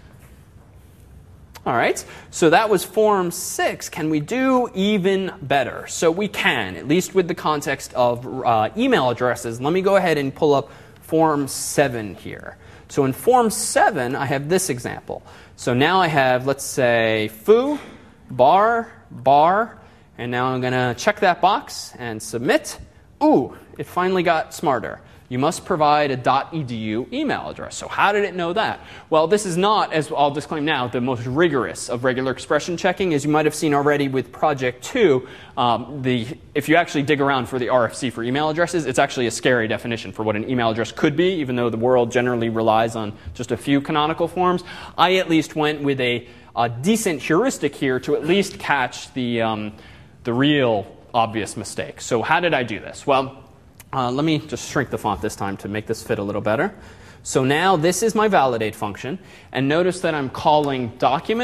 All right, so that was form six. Can we do even better? So we can, at least with the context of uh, email addresses. Let me go ahead and pull up form seven here. So in form seven, I have this example. So now I have, let's say, foo, bar, bar, and now I'm going to check that box and submit. Ooh, it finally got smarter. You must provide a .edu email address. So how did it know that? Well, this is not, as I'll disclaim now, the most rigorous of regular expression checking. As you might have seen already with Project two, um, the, if you actually dig around for the R F C for email addresses, it's actually a scary definition for what an email address could be, even though the world generally relies on just a few canonical forms. I at least went with a, a decent heuristic here to at least catch the, um, the real obvious mistake. So how did I do this? Well, Uh, let me just shrink the font this time to make this fit a little better. So now this is my validate function. And notice that I'm calling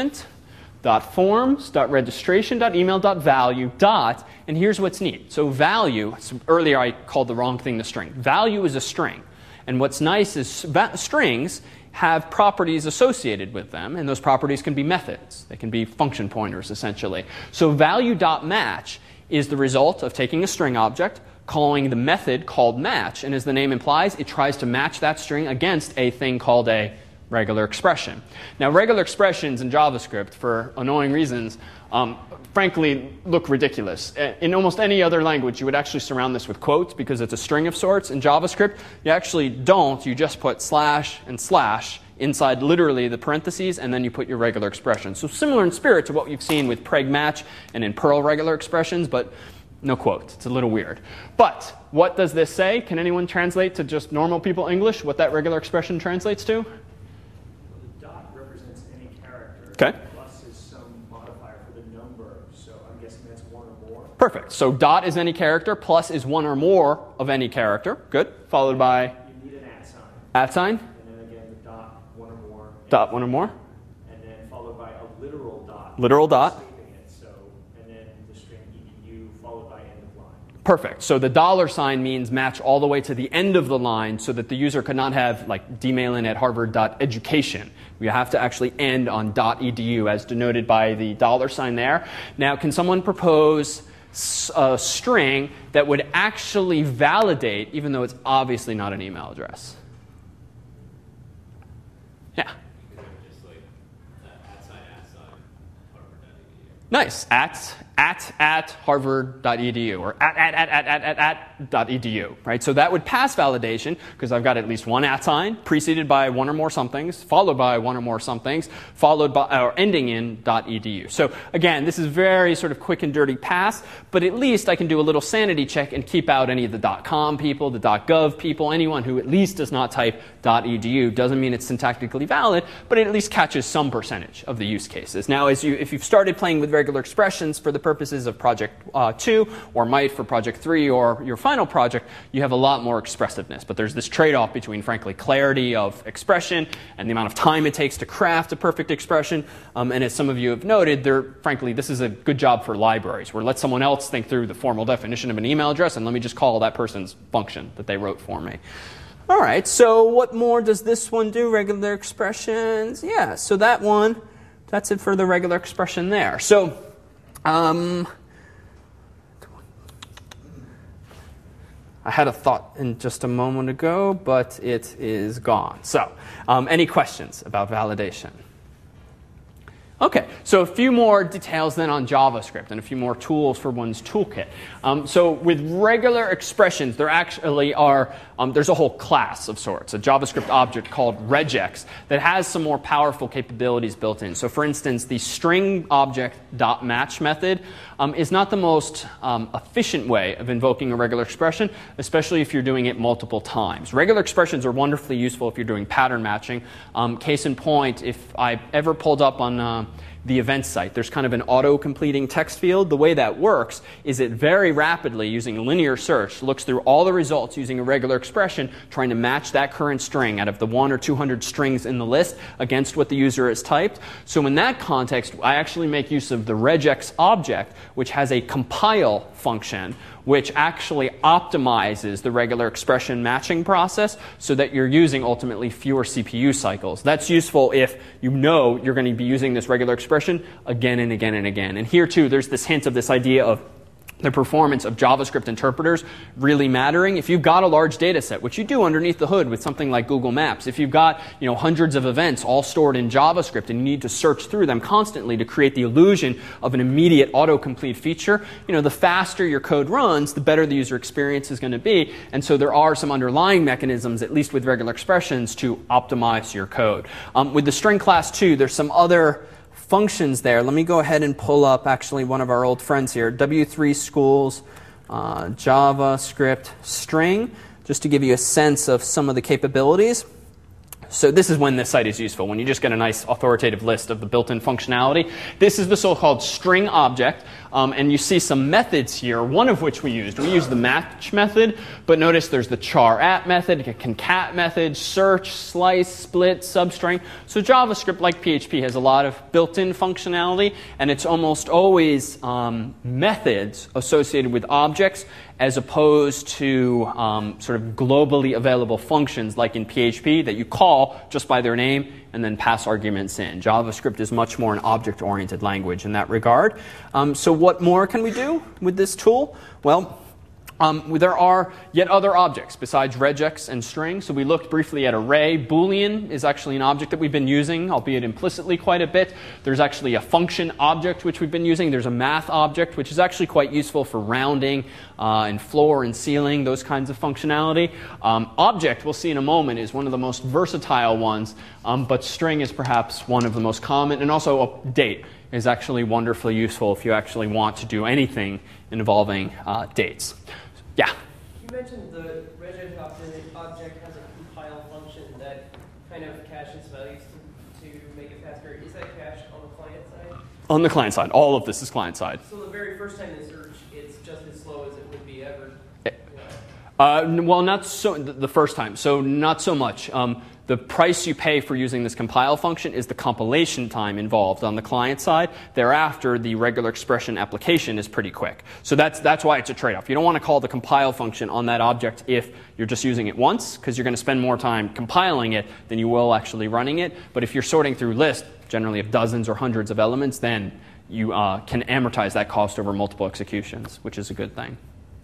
document.forms.registration.email.value dot. And here's what's neat. So value, so earlier I called the wrong thing the string. Value is a string. And what's nice is strings have properties associated with them. And those properties can be methods. They can be function pointers, essentially. So value.match is the result of taking a string object, calling the method called match, and as the name implies, it tries to match that string against a thing called a regular expression. Now, regular expressions in JavaScript, for annoying reasons, um, frankly, look ridiculous. In almost any other language, you would actually surround this with quotes because it's a string of sorts. In JavaScript, you actually don't. You just put slash and slash inside literally the parentheses, and then you put your regular expression. So similar in spirit to what you've seen with preg match and in Perl regular expressions, but no quote. It's a little weird. But what does this say? Can anyone translate to just normal people English what that regular expression translates to? Well, the dot represents any character. Okay. Plus is some modifier for the number. So I'm guessing that's one or more. Perfect. So dot is any character. Plus is one or more of any character. Good. Followed by? You need an at sign. At sign. And then again, the dot, one or more. Dot, one or more. And then followed by a literal dot. Literal dot. Perfect. So the dollar sign means match all the way to the end of the line so that the user could not have like dmailin at harvard.education. We have to actually end on .edu as denoted by the dollar sign there. Now, can someone propose a string that would actually validate, even though it's obviously not an email address? Yeah. Nice. At at at harvard.edu or at at at at at at at edu, right? So that would pass validation because I've got at least one at sign preceded by one or more somethings, followed by one or more somethings, followed by or ending in .edu. So again, this is very sort of quick and dirty pass, but at least I can do a little sanity check and keep out any of the .com people, the .gov people, anyone who at least does not type .edu. Doesn't mean it's syntactically valid, but it at least catches some percentage of the use cases. Now, as you if you've started playing with regular expressions for the purposes of project uh, two, or might for project three, or your final project, you have a lot more expressiveness. But there's this trade-off between, frankly, clarity of expression and the amount of time it takes to craft a perfect expression. Um, and as some of you have noted, there, frankly, this is a good job for libraries, where let someone else think through the formal definition of an email address, and let me just call that person's function that they wrote for me. All right, so what more does this one do? Regular expressions. Yeah, so that one, that's it for the regular expression there. So Um, I had a thought in just a moment ago, but it is gone. So, um, any questions about validation? Okay, so a few more details then on JavaScript and a few more tools for one's toolkit. Um, so with regular expressions, there actually are, um, there's a whole class of sorts, a JavaScript object called regex that has some more powerful capabilities built in. So for instance, the string object .match method um, is not the most um, efficient way of invoking a regular expression, especially if you're doing it multiple times. Regular expressions are wonderfully useful if you're doing pattern matching. Um, case in point, if I ever pulled up on uh, the event site. There's kind of an auto-completing text field. The way that works is it very rapidly, using linear search, looks through all the results using a regular expression, trying to match that current string out of the one or two hundred strings in the list against what the user has typed. So in that context, I actually make use of the regex object, which has a compile function, which actually optimizes the regular expression matching process so that you're using ultimately fewer C P U cycles. That's useful if you know you're going to be using this regular expression again and again and again. And here too, there's this hint of this idea of the performance of JavaScript interpreters really mattering. If you've got a large data set, which you do underneath the hood with something like Google Maps, if you've got, you know, hundreds of events all stored in JavaScript and you need to search through them constantly to create the illusion of an immediate autocomplete feature, you know, the faster your code runs, the better the user experience is going to be. And so there are some underlying mechanisms, at least with regular expressions, to optimize your code. Um, with the string class too, there's some other functions there. Let me go ahead and pull up actually one of our old friends here, W three Schools uh, JavaScript string, just to give you a sense of some of the capabilities. So this is when this site is useful, when you just get a nice authoritative list of the built-in functionality. This is the so-called string object, um, and you see some methods here, one of which we used. We used the match method, but notice there's the char at method, a concat method, search, slice, split, substring. So JavaScript, like P H P, has a lot of built-in functionality, and it's almost always um, methods associated with objects as opposed to um, sort of globally available functions like in P H P that you call just by their name and then pass arguments in. JavaScript is much more an object-oriented language in that regard. Um, so what more can we do with this tool? Well, Um, there are yet other objects besides regex and string. So we looked briefly at array. Boolean is actually an object that we've been using, albeit implicitly quite a bit. There's actually a function object which we've been using. There's a math object which is actually quite useful for rounding uh, and floor and ceiling, those kinds of functionality. Um, object, we'll see in a moment, is one of the most versatile ones, um, but string is perhaps one of the most common. And also uh, date is actually wonderfully useful if you actually want to do anything involving uh, dates. Yeah? You mentioned the regex object has a compile function that kind of caches values to, to make it faster. Is that cached on the client side? On the client side. All of this is client side. So the very first time they search, it's just as slow as it would be ever? Uh, well, not so the first time. So not so much. Um, the price you pay for using this compile function is the compilation time involved on the client side. Thereafter, the regular expression application is pretty quick. So that's that's why it's a trade-off. You don't want to call the compile function on that object if you're just using it once, because you're going to spend more time compiling it than you will actually running it. But if you're sorting through lists, generally of dozens or hundreds of elements, then you uh, can amortize that cost over multiple executions, which is a good thing.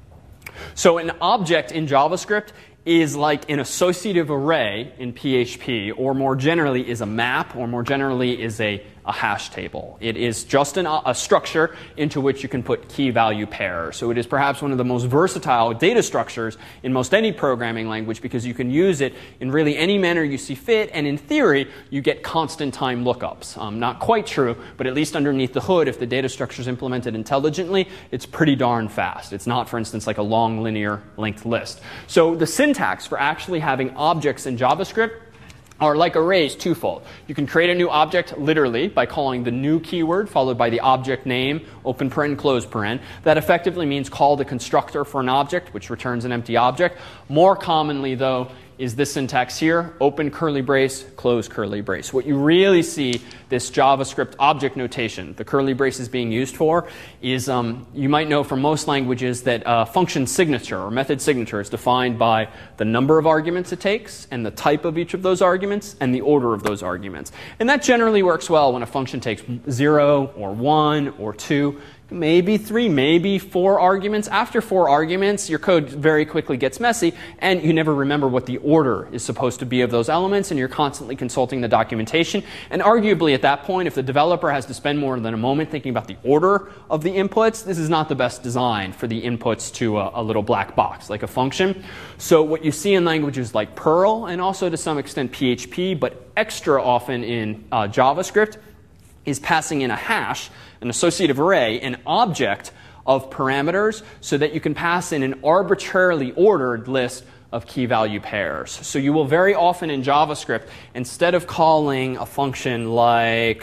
So an object in JavaScript is like an associative array in P H P, or more generally is a map, or more generally is a, a hash table. It is just an, a structure into which you can put key value pairs. So it is perhaps one of the most versatile data structures in most any programming language, because you can use it in really any manner you see fit, and in theory you get constant time lookups. Um, not quite true, but at least underneath the hood, if the data structure is implemented intelligently, it's pretty darn fast. It's not, for instance, like a long linear linked list. So the syntax for actually having objects in JavaScript are like arrays twofold. You can create a new object literally by calling the new keyword followed by the object name, open paren, close paren. That effectively means call the constructor for an object, which returns an empty object. More commonly, though, is this syntax here, open curly brace, close curly brace. What you really see this JavaScript object notation, the curly braces being used for, is um, you might know from most languages that uh, function signature or method signature is defined by the number of arguments it takes and the type of each of those arguments and the order of those arguments. And that generally works well when a function takes zero or one or two, maybe three, maybe four arguments. After four arguments, your code very quickly gets messy, and you never remember what the order is supposed to be of those elements, and you're constantly consulting the documentation. And arguably at that point, if the developer has to spend more than a moment thinking about the order of the inputs, this is not the best design for the inputs to a, a little black box, like a function. So what you see in languages like Perl, and also to some extent P H P, but extra often in uh, JavaScript, is passing in a hash, an associative array, an object of parameters, so that you can pass in an arbitrarily ordered list of key value pairs. So you will very often in JavaScript, instead of calling a function like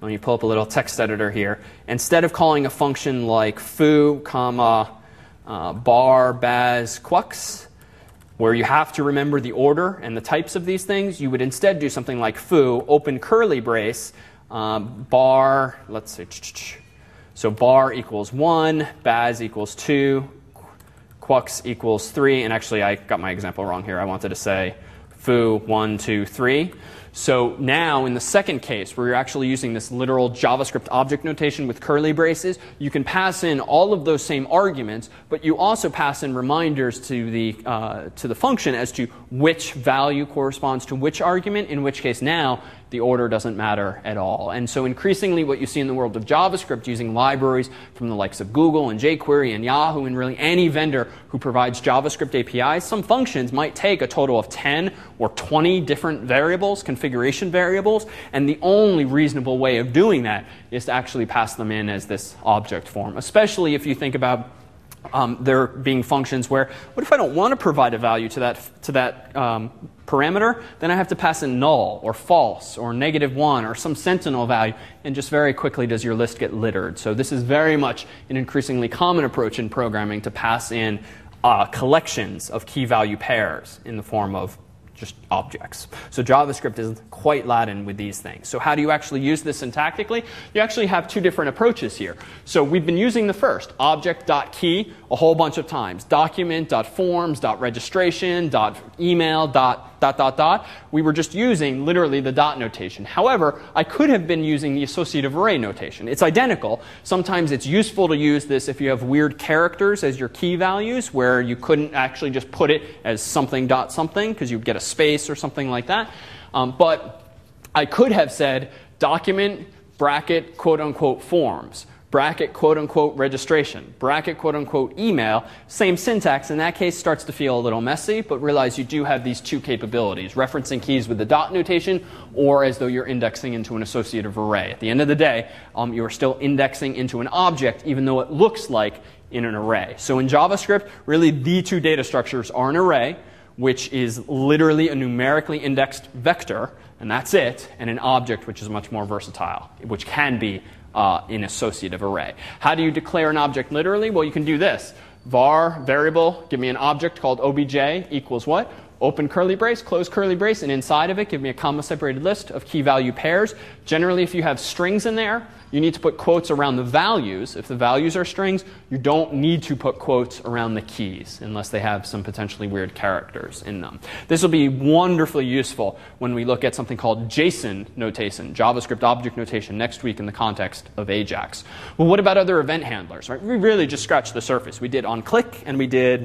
Let me pull up a little text editor here. Instead of calling a function like foo, comma, uh, bar, baz, quux, where you have to remember the order and the types of these things, you would instead do something like foo, open curly brace, um, bar, let's see, so bar equals one, baz equals two, quux equals three, and actually I got my example wrong here. I wanted to say foo, one, two, three. So now in the second case, where you're actually using this literal JavaScript object notation with curly braces, you can pass in all of those same arguments, but you also pass in reminders to the, uh, to the function as to which value corresponds to which argument, in which case now the order doesn't matter at all. And so increasingly what you see in the world of JavaScript using libraries from the likes of Google and jQuery and Yahoo and really any vendor who provides JavaScript A P Is, some functions might take a total of ten or twenty different variables, configuration variables, and the only reasonable way of doing that is to actually pass them in as this object form, especially if you think about Um, there being functions where, what if I don't want to provide a value to that, to that um, parameter? Then I have to pass in null or false or negative one or some sentinel value, and just very quickly does your list get littered. So this is very much an increasingly common approach in programming to pass in uh, collections of key value pairs in the form of just objects. So JavaScript is quite Latin with these things. So how do you actually use this syntactically? You actually have two different approaches here. So we've been using the first, object.key, a whole bunch of times. Document.forms, .registration, .email, dot, dot, dot, dot. We were just using literally the dot notation. However, I could have been using the associative array notation. It's identical. Sometimes it's useful to use this if you have weird characters as your key values, where you couldn't actually just put it as something dot something, because you'd get a space or something like that. Um, but I could have said document bracket quote unquote forms, bracket quote unquote registration, bracket quote unquote email. Same syntax. In that case starts to feel a little messy, but realize you do have these two capabilities, referencing keys with the dot notation or as though you're indexing into an associative array. At the end of the day, um, you are still indexing into an object even though it looks like in an array. So in JavaScript, really the two data structures are an array, which is literally a numerically indexed vector, and that's it, and an object, which is much more versatile, which can be uh, an associative array. How do you declare an object literally? Well, you can do this. Var variable, give me an object called obj equals what? Open curly brace, close curly brace, and inside of it, give me a comma-separated list of key value pairs. Generally, if you have strings in there, you need to put quotes around the values. If the values are strings, you don't need to put quotes around the keys unless they have some potentially weird characters in them. This will be wonderfully useful when we look at something called JSON notation, JavaScript object notation, next week in the context of Ajax. Well, what about other event handlers? Right? We really just scratched the surface. We did onClick and we did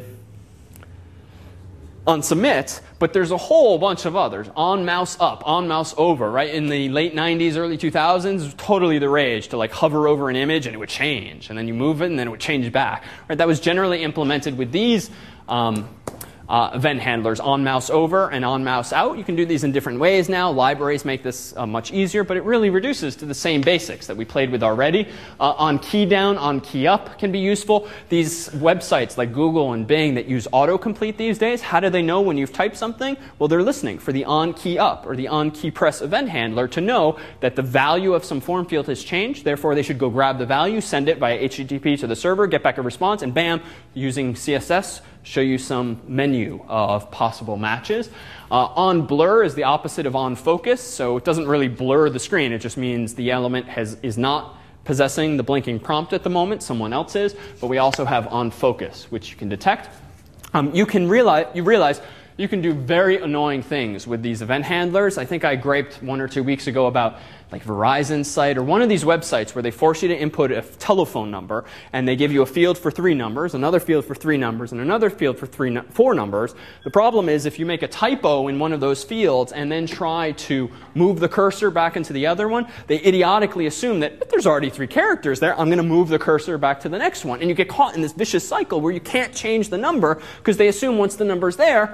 on submit, but there's a whole bunch of others. On mouse up, on mouse over, right? In the late nineties, early two thousands, it was totally the rage to like hover over an image and it would change. And then you move it and then it would change back. Right? That was generally implemented with these um, uh, event handlers, on mouse over and on mouse out. You can do these in different ways now. Libraries make this uh, much easier, but it really reduces to the same basics that we played with already. Uh, on key down, on key up can be useful. These websites like Google and Bing that use autocomplete these days, how do they know when you've typed something? Well, they're listening for the on key up or the on key press event handler to know that the value of some form field has changed. Therefore, they should go grab the value, send it via H T T P to the server, get back a response, and bam, using C S S, show you some menu of possible matches. Uh, on blur is the opposite of on focus, so it doesn't really blur the screen. It just means the element has, is not possessing the blinking prompt at the moment. Someone else is. But we also have on focus, which you can detect. Um, you can realize, you realize you can do very annoying things with these event handlers. I think I griped one or two weeks ago about like Verizon's site or one of these websites where they force you to input a telephone number and they give you a field for three numbers, another field for three numbers, and another field for three, four numbers. The problem is if you make a typo in one of those fields and then try to move the cursor back into the other one, they idiotically assume that but there's already three characters there, I'm going to move the cursor back to the next one. And you get caught in this vicious cycle where you can't change the number because they assume once the number's there,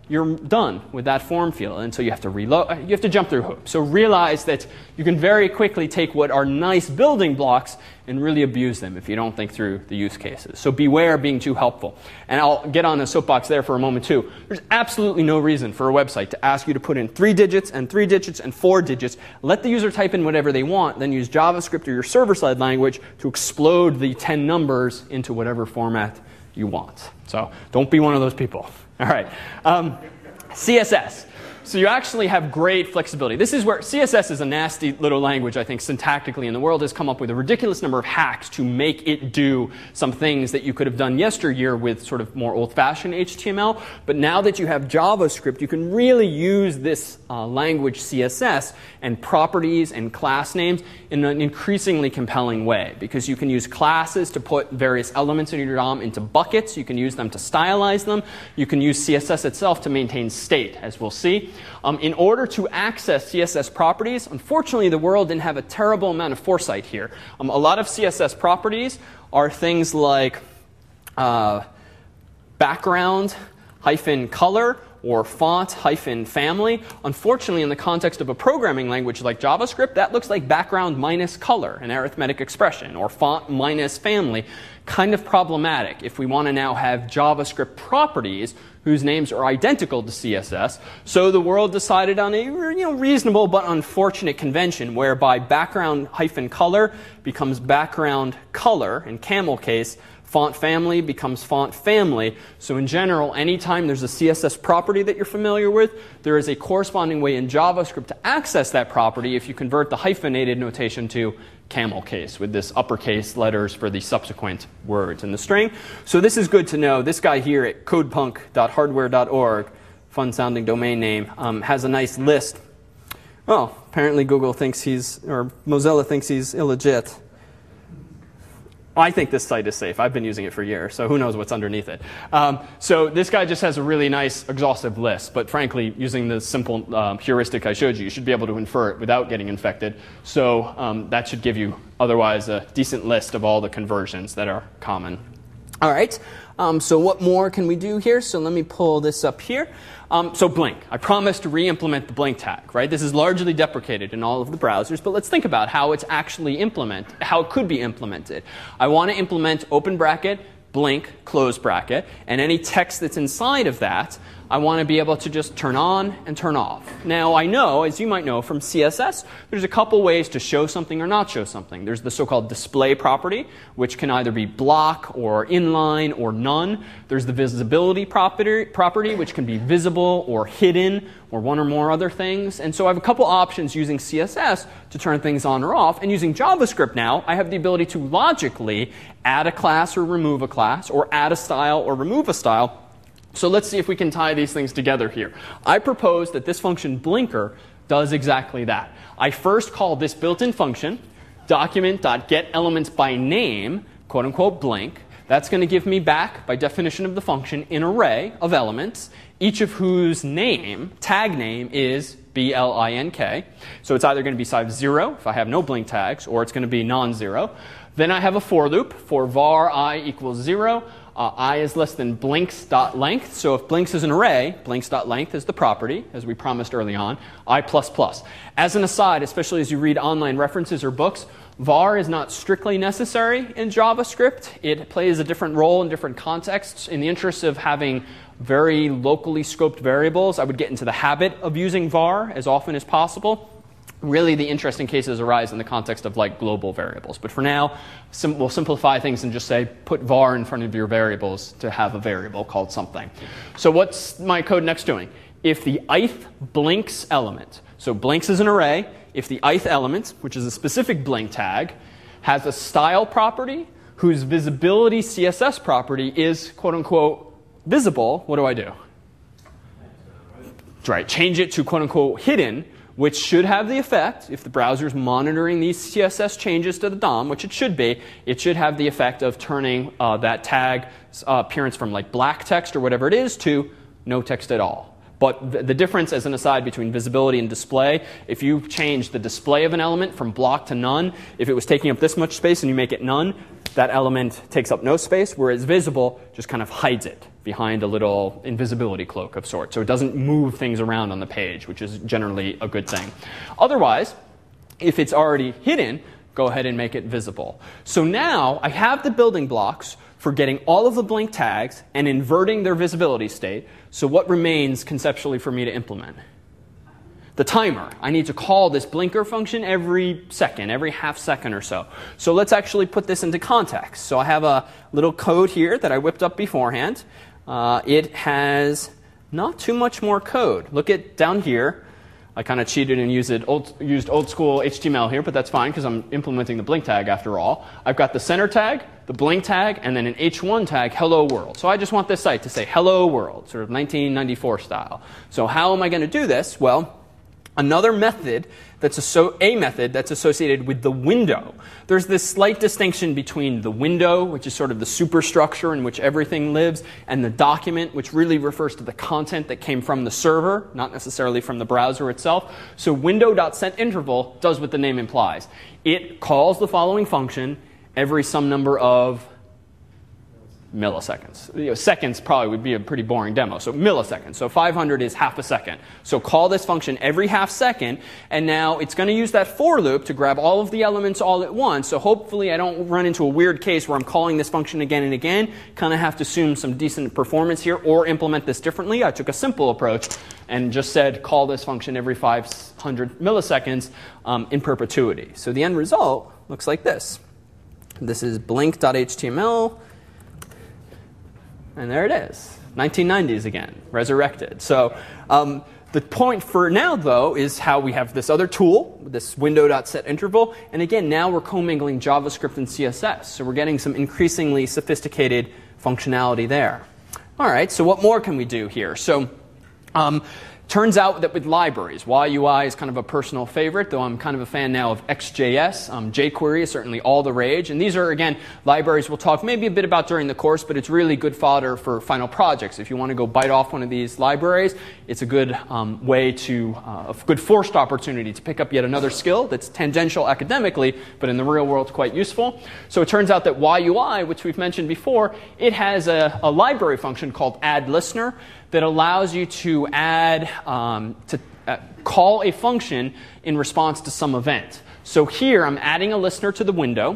you're done with that form field. And so you have to reload, you have to jump through hoops. So realize that you can very quickly take what are nice building blocks and really abuse them if you don't think through the use cases. So beware of being too helpful. And I'll get on the soapbox there for a moment too. There's absolutely no reason for a website to ask you to put in three digits and three digits and four digits. Let the user type in whatever they want, then use JavaScript or your server-side language to explode the ten numbers into whatever format you want. So don't be one of those people. All right. Um, C S S. So you actually have great flexibility. This is where C S S is a nasty little language, I think, syntactically, and the world has come up with a ridiculous number of hacks to make it do some things that you could have done yesteryear with sort of more old-fashioned H T M L. But now that you have JavaScript, you can really use this uh, language C S S and properties and class names in an increasingly compelling way, because you can use classes to put various elements in your D O M into buckets. You can use them to stylize them. You can use C S S itself to maintain state, as we'll see. Um, in order to access C S S properties, unfortunately, the world didn't have a terrible amount of foresight here. Um, a lot of C S S properties are things like uh, background hyphen color or font hyphen family. Unfortunately, in the context of a programming language like JavaScript, that looks like background minus color, an arithmetic expression, or font minus family. Kind of problematic if we want to now have JavaScript properties whose names are identical to C S S. So the world decided on a you know, reasonable but unfortunate convention whereby background hyphen color becomes background color, in camel case. Font family becomes font family. So in general, anytime there's a C S S property that you're familiar with, there is a corresponding way in JavaScript to access that property if you convert the hyphenated notation to camel case with this uppercase letters for the subsequent words in the string. So this is good to know. This guy here at codepunk dot hardware dot org, fun-sounding domain name, um, has a nice list. Oh, apparently Google thinks he's, or Mozilla thinks he's illegit. I think this site is safe. I've been using it for years, so who knows what's underneath it. Um, so this guy just has a really nice, exhaustive list. But frankly, using the simple um, heuristic I showed you, you should be able to infer it without getting infected. So um, that should give you, otherwise, a decent list of all the conversions that are common. All right. Um, so what more can we do here? So let me pull this up here. Um, so Blink. I promised to re-implement the Blink tag, right? This is largely deprecated in all of the browsers, but let's think about how it's actually implement, how it could be implemented. I want to implement open bracket, Blink, close bracket, and any text that's inside of that, I want to be able to just turn on and turn off. Now, I know, as you might know from C S S, there's a couple ways to show something or not show something. There's the so-called display property, which can either be block or inline or none. There's the visibility property, property, which can be visible or hidden or one or more other things. And so I have a couple options using C S S to turn things on or off. And using JavaScript now, I have the ability to logically add a class or remove a class, or add a style or remove a style. So let's see if we can tie these things together here. I propose that this function blinker does exactly that. I first call this built-in function document.getElementsByName, quote unquote blink. That's going to give me back, by definition of the function, an array of elements, each of whose name, tag name, is B L I N K. So it's either going to be size zero if I have no blink tags, or it's going to be non-zero. Then I have a for loop for var I equals zero. Uh, I is less than blinks.length. So if blinks is an array, blinks.length is the property, as we promised early on, I plus plus. As an aside, especially as you read online references or books, var is not strictly necessary in JavaScript. It plays a different role in different contexts. In the interest of having very locally scoped variables, I would get into the habit of using var as often as possible. Really, the interesting cases arise in the context of like global variables. But for now, sim we'll simplify things and just say put var in front of your variables to have a variable called something. So what's my code next doing? If the ith blinks element, so blinks is an array, if the ith element, which is a specific blink tag, has a style property whose visibility C S S property is quote unquote visible, what do I do? Right, change it to quote unquote hidden, which should have the effect, if the browser is monitoring these C S S changes to the D O M, which it should be, it should have the effect of turning uh, that tag uh, appearance from like black text or whatever it is to no text at all. But th the difference, as an aside, between visibility and display, if you change the display of an element from block to none, if it was taking up this much space and you make it none, that element takes up no space, whereas visible just kind of hides it behind a little invisibility cloak of sorts. So it doesn't move things around on the page, which is generally a good thing. Otherwise, if it's already hidden, go ahead and make it visible. So now I have the building blocks for getting all of the blink tags and inverting their visibility state. So what remains conceptually for me to implement? The timer. I need to call this blinker function every second, every half second or so. So let's actually put this into context. So I have a little code here that I whipped up beforehand. Uh, it has not too much more code. Look at down here. I kind of cheated and used, it old, used old school H T M L here, but that's fine because I'm implementing the blink tag after all. I've got the center tag, the blink tag, and then an H one tag, hello world. So I just want this site to say hello world, sort of nineteen ninety-four style. So how am I going to do this? Well, another method that's a, so, a method that's associated with the window. There's this slight distinction between the window, which is sort of the superstructure in which everything lives, and the document, which really refers to the content that came from the server, not necessarily from the browser itself. So window.setInterval does what the name implies. It calls the following function every some number of milliseconds. You know, seconds probably would be a pretty boring demo. So milliseconds. So five hundred is half a second. So call this function every half second, and now it's going to use that for loop to grab all of the elements all at once. So hopefully I don't run into a weird case where I'm calling this function again and again. Kind of have to assume some decent performance here or implement this differently. I took a simple approach and just said call this function every five hundred milliseconds um, in perpetuity. So the end result looks like this. This is blink.html. And there it is, nineteen nineties again, resurrected. So um, the point for now, though, is how we have this other tool, this window.setInterval. And again, now we're commingling JavaScript and C S S. So we're getting some increasingly sophisticated functionality there. All right, so what more can we do here? So um, turns out that with libraries, Y U I is kind of a personal favorite, though I'm kind of a fan now of X J S. Um, jQuery is certainly all the rage. And these are, again, libraries we'll talk maybe a bit about during the course, but it's really good fodder for final projects. If you want to go bite off one of these libraries, it's a good um, way to, uh, a good forced opportunity to pick up yet another skill that's tangential academically, but in the real world quite useful. So it turns out that Y U I, which we've mentioned before, it has a, a library function called addListener that allows you to add, um, to uh, call a function in response to some event. So here I'm adding a listener to the window.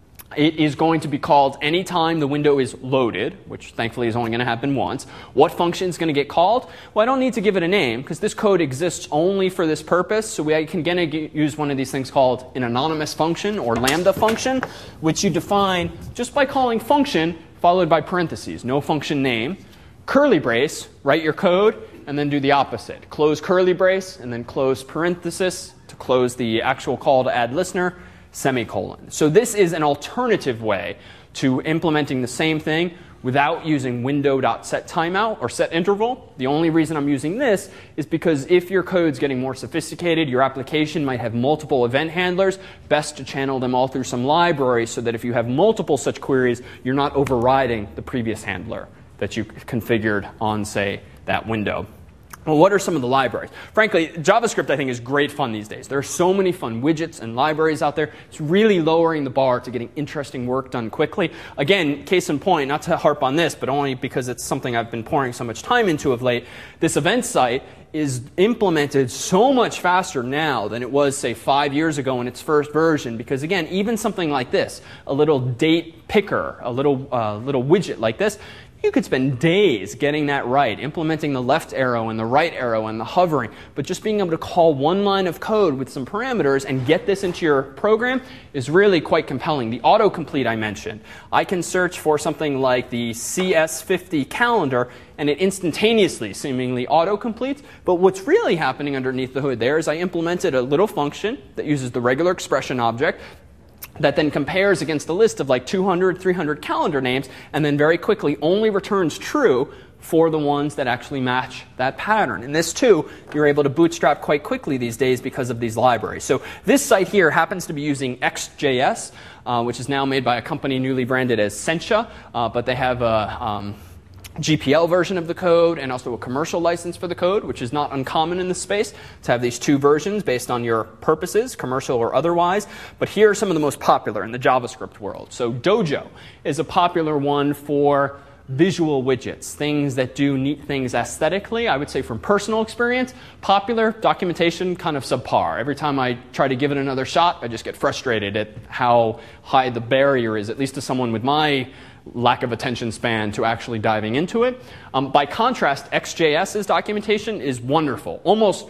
It is going to be called anytime the window is loaded, which thankfully is only going to happen once. What function is going to get called? Well, I don't need to give it a name because this code exists only for this purpose. So we can again use one of these things called an anonymous function or lambda function, which you define just by calling function followed by parentheses, no function name. Curly brace, write your code, and then do the opposite. Close curly brace, and then close parenthesis to close the actual call to add listener, semicolon. So this is an alternative way to implementing the same thing without using window.setTimeout or setInterval. The only reason I'm using this is because if your code's getting more sophisticated, your application might have multiple event handlers, best to channel them all through some library so that if you have multiple such queries, you're not overriding the previous handler that you configured on, say, that window. Well, what are some of the libraries? Frankly, JavaScript, I think, is great fun these days. There are so many fun widgets and libraries out there. It's really lowering the bar to getting interesting work done quickly. Again, case in point, not to harp on this, but only because it's something I've been pouring so much time into of late, this event site is implemented so much faster now than it was, say, five years ago in its first version. Because, again, even something like this, a little date picker, a little, uh, little widget like this, you could spend days getting that right, implementing the left arrow and the right arrow and the hovering. But just being able to call one line of code with some parameters and get this into your program is really quite compelling. The autocomplete I mentioned. I can search for something like the C S fifty calendar, and it instantaneously, seemingly, autocompletes. But what's really happening underneath the hood there is I implemented a little function that uses the regular expression object that then compares against a list of like two hundred, three hundred calendar names, and then very quickly only returns true for the ones that actually match that pattern. And this, too, you're able to bootstrap quite quickly these days because of these libraries. So this site here happens to be using X J S, uh, which is now made by a company newly branded as Sencha, uh, but they have a um, G P L version of the code and also a commercial license for the code, which is not uncommon in this space to have these two versions based on your purposes, commercial or otherwise. But here are some of the most popular in the JavaScript world. So Dojo is a popular one for visual widgets, things that do neat things aesthetically. I would say from personal experience, popular, documentation kind of subpar. Every time I try to give it another shot, I just get frustrated at how high the barrier is, at least to someone with my lack of attention span to actually diving into it. Um, by contrast, XJS's documentation is wonderful, almost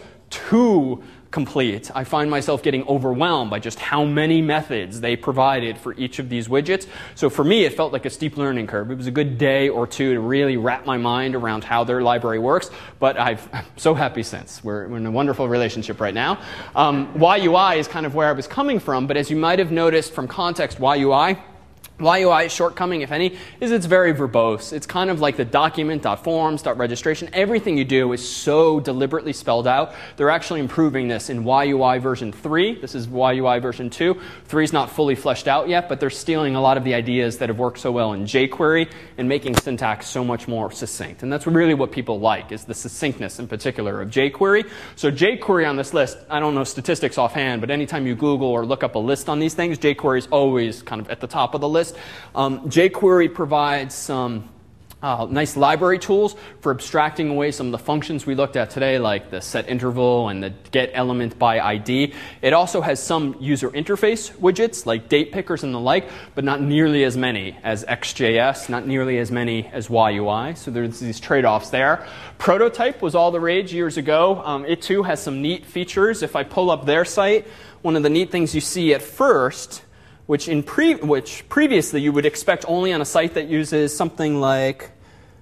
too complete. I find myself getting overwhelmed by just how many methods they provided for each of these widgets. So for me, it felt like a steep learning curve. It was a good day or two to really wrap my mind around how their library works, but I've, I'm so happy since. We're, we're in a wonderful relationship right now. Um, Y U I is kind of where I was coming from, but as you might have noticed from context, Y U I Y U I's shortcoming, if any, is it's very verbose. It's kind of like the document.forms.registration. Everything you do is so deliberately spelled out. They're actually improving this in Y U I version three. This is Y U I version two. three is not fully fleshed out yet, but they're stealing a lot of the ideas that have worked so well in jQuery and making syntax so much more succinct. And that's really what people like, is the succinctness in particular of jQuery. So jQuery on this list, I don't know statistics offhand, but anytime you Google or look up a list on these things, jQuery is always kind of at the top of the list. Um, jQuery provides some uh, nice library tools for abstracting away some of the functions we looked at today, like the set interval and the get element by I D. It also has some user interface widgets, like date pickers and the like, but not nearly as many as X J S, not nearly as many as Y U I. So there's these trade-offs there. Prototype was all the rage years ago. Um, it too has some neat features. If I pull up their site, one of the neat things you see at first, which in pre which previously you would expect only on a site that uses something like,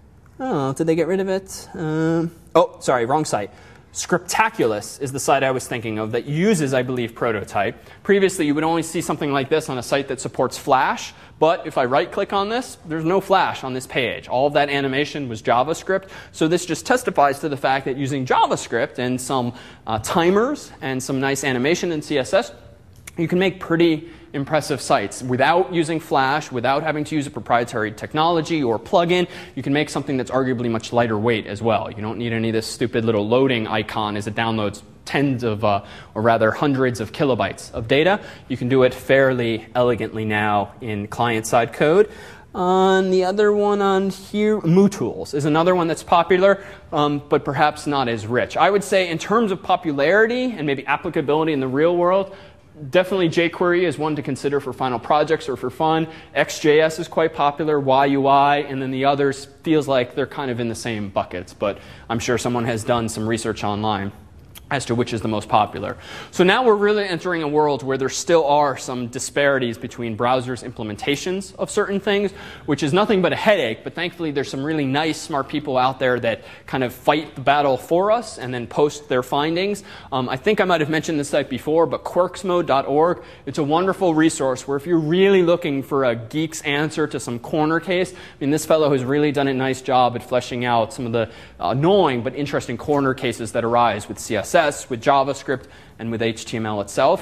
oh, did they get rid of it? Um, oh, sorry, wrong site. Scriptaculous is the site I was thinking of that uses, I believe, Prototype. Previously, you would only see something like this on a site that supports Flash, but if I right-click on this, there's no Flash on this page. All of that animation was JavaScript, so this just testifies to the fact that using JavaScript and some uh, timers and some nice animation in C S S, you can make pretty impressive sites without using Flash, without having to use a proprietary technology or plugin. You can make something that's arguably much lighter weight as well. You don't need any of this stupid little loading icon as it downloads tens of, uh, or rather hundreds of kilobytes of data. You can do it fairly elegantly now in client-side code. On the other one on here, MooTools is another one that's popular, um, but perhaps not as rich. I would say in terms of popularity and maybe applicability in the real world, definitely jQuery is one to consider for final projects or for fun. X J S is quite popular, Y U I, and then the others feels like they're kind of in the same buckets, but I'm sure someone has done some research online as to which is the most popular. So now we're really entering a world where there still are some disparities between browsers' implementations of certain things, which is nothing but a headache, but thankfully there's some really nice, smart people out there that kind of fight the battle for us and then post their findings. Um, I think I might have mentioned this site before, but quirksmode dot org, it's a wonderful resource where if you're really looking for a geek's answer to some corner case, I mean, this fellow has really done a nice job at fleshing out some of the annoying but interesting corner cases that arise with C S S, with JavaScript, and with H T M L itself.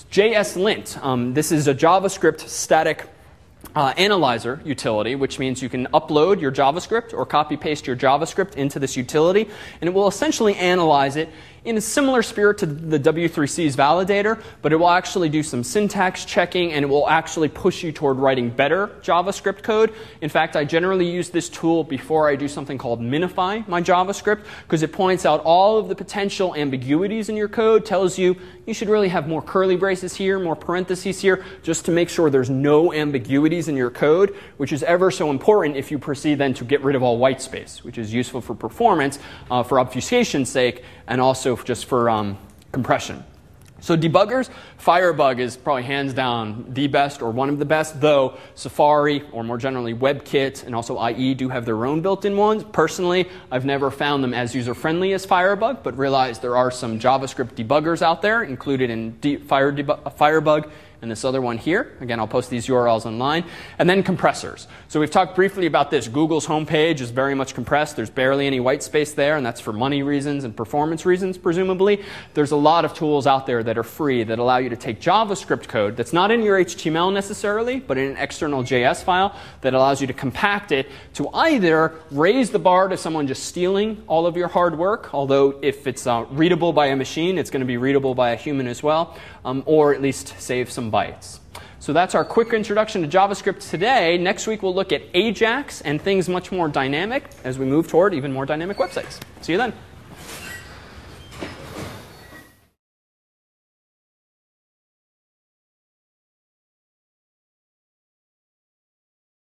JSLint, um, this is a JavaScript static uh, analyzer utility, which means you can upload your JavaScript or copy-paste your JavaScript into this utility, and it will essentially analyze it in a similar spirit to the W three C's validator, but it will actually do some syntax checking, and it will actually push you toward writing better JavaScript code. In fact, I generally use this tool before I do something called minify my JavaScript, because it points out all of the potential ambiguities in your code, tells you you should really have more curly braces here, more parentheses here, just to make sure there's no ambiguities in your code, which is ever so important if you proceed then to get rid of all white space, which is useful for performance, uh, for obfuscation's sake, and also just for um, compression. So debuggers, Firebug is probably hands down the best or one of the best, though Safari or more generally WebKit and also I E do have their own built-in ones. Personally, I've never found them as user-friendly as Firebug, but realize there are some JavaScript debuggers out there included in De- Fire Deb- Firebug and this other one here. Again, I'll post these U R Ls online. And then compressors. So we've talked briefly about this. Google's homepage is very much compressed. There's barely any white space there, and that's for money reasons and performance reasons, presumably. There's a lot of tools out there that are free that allow you to take JavaScript code that's not in your H T M L necessarily, but in an external J S file that allows you to compact it to either raise the bar to someone just stealing all of your hard work, although if it's uh, readable by a machine, it's going to be readable by a human as well, um, or at least save some bytes. So that's our quick introduction to JavaScript today. Next week we'll look at Ajax and things much more dynamic as we move toward even more dynamic websites. See you then.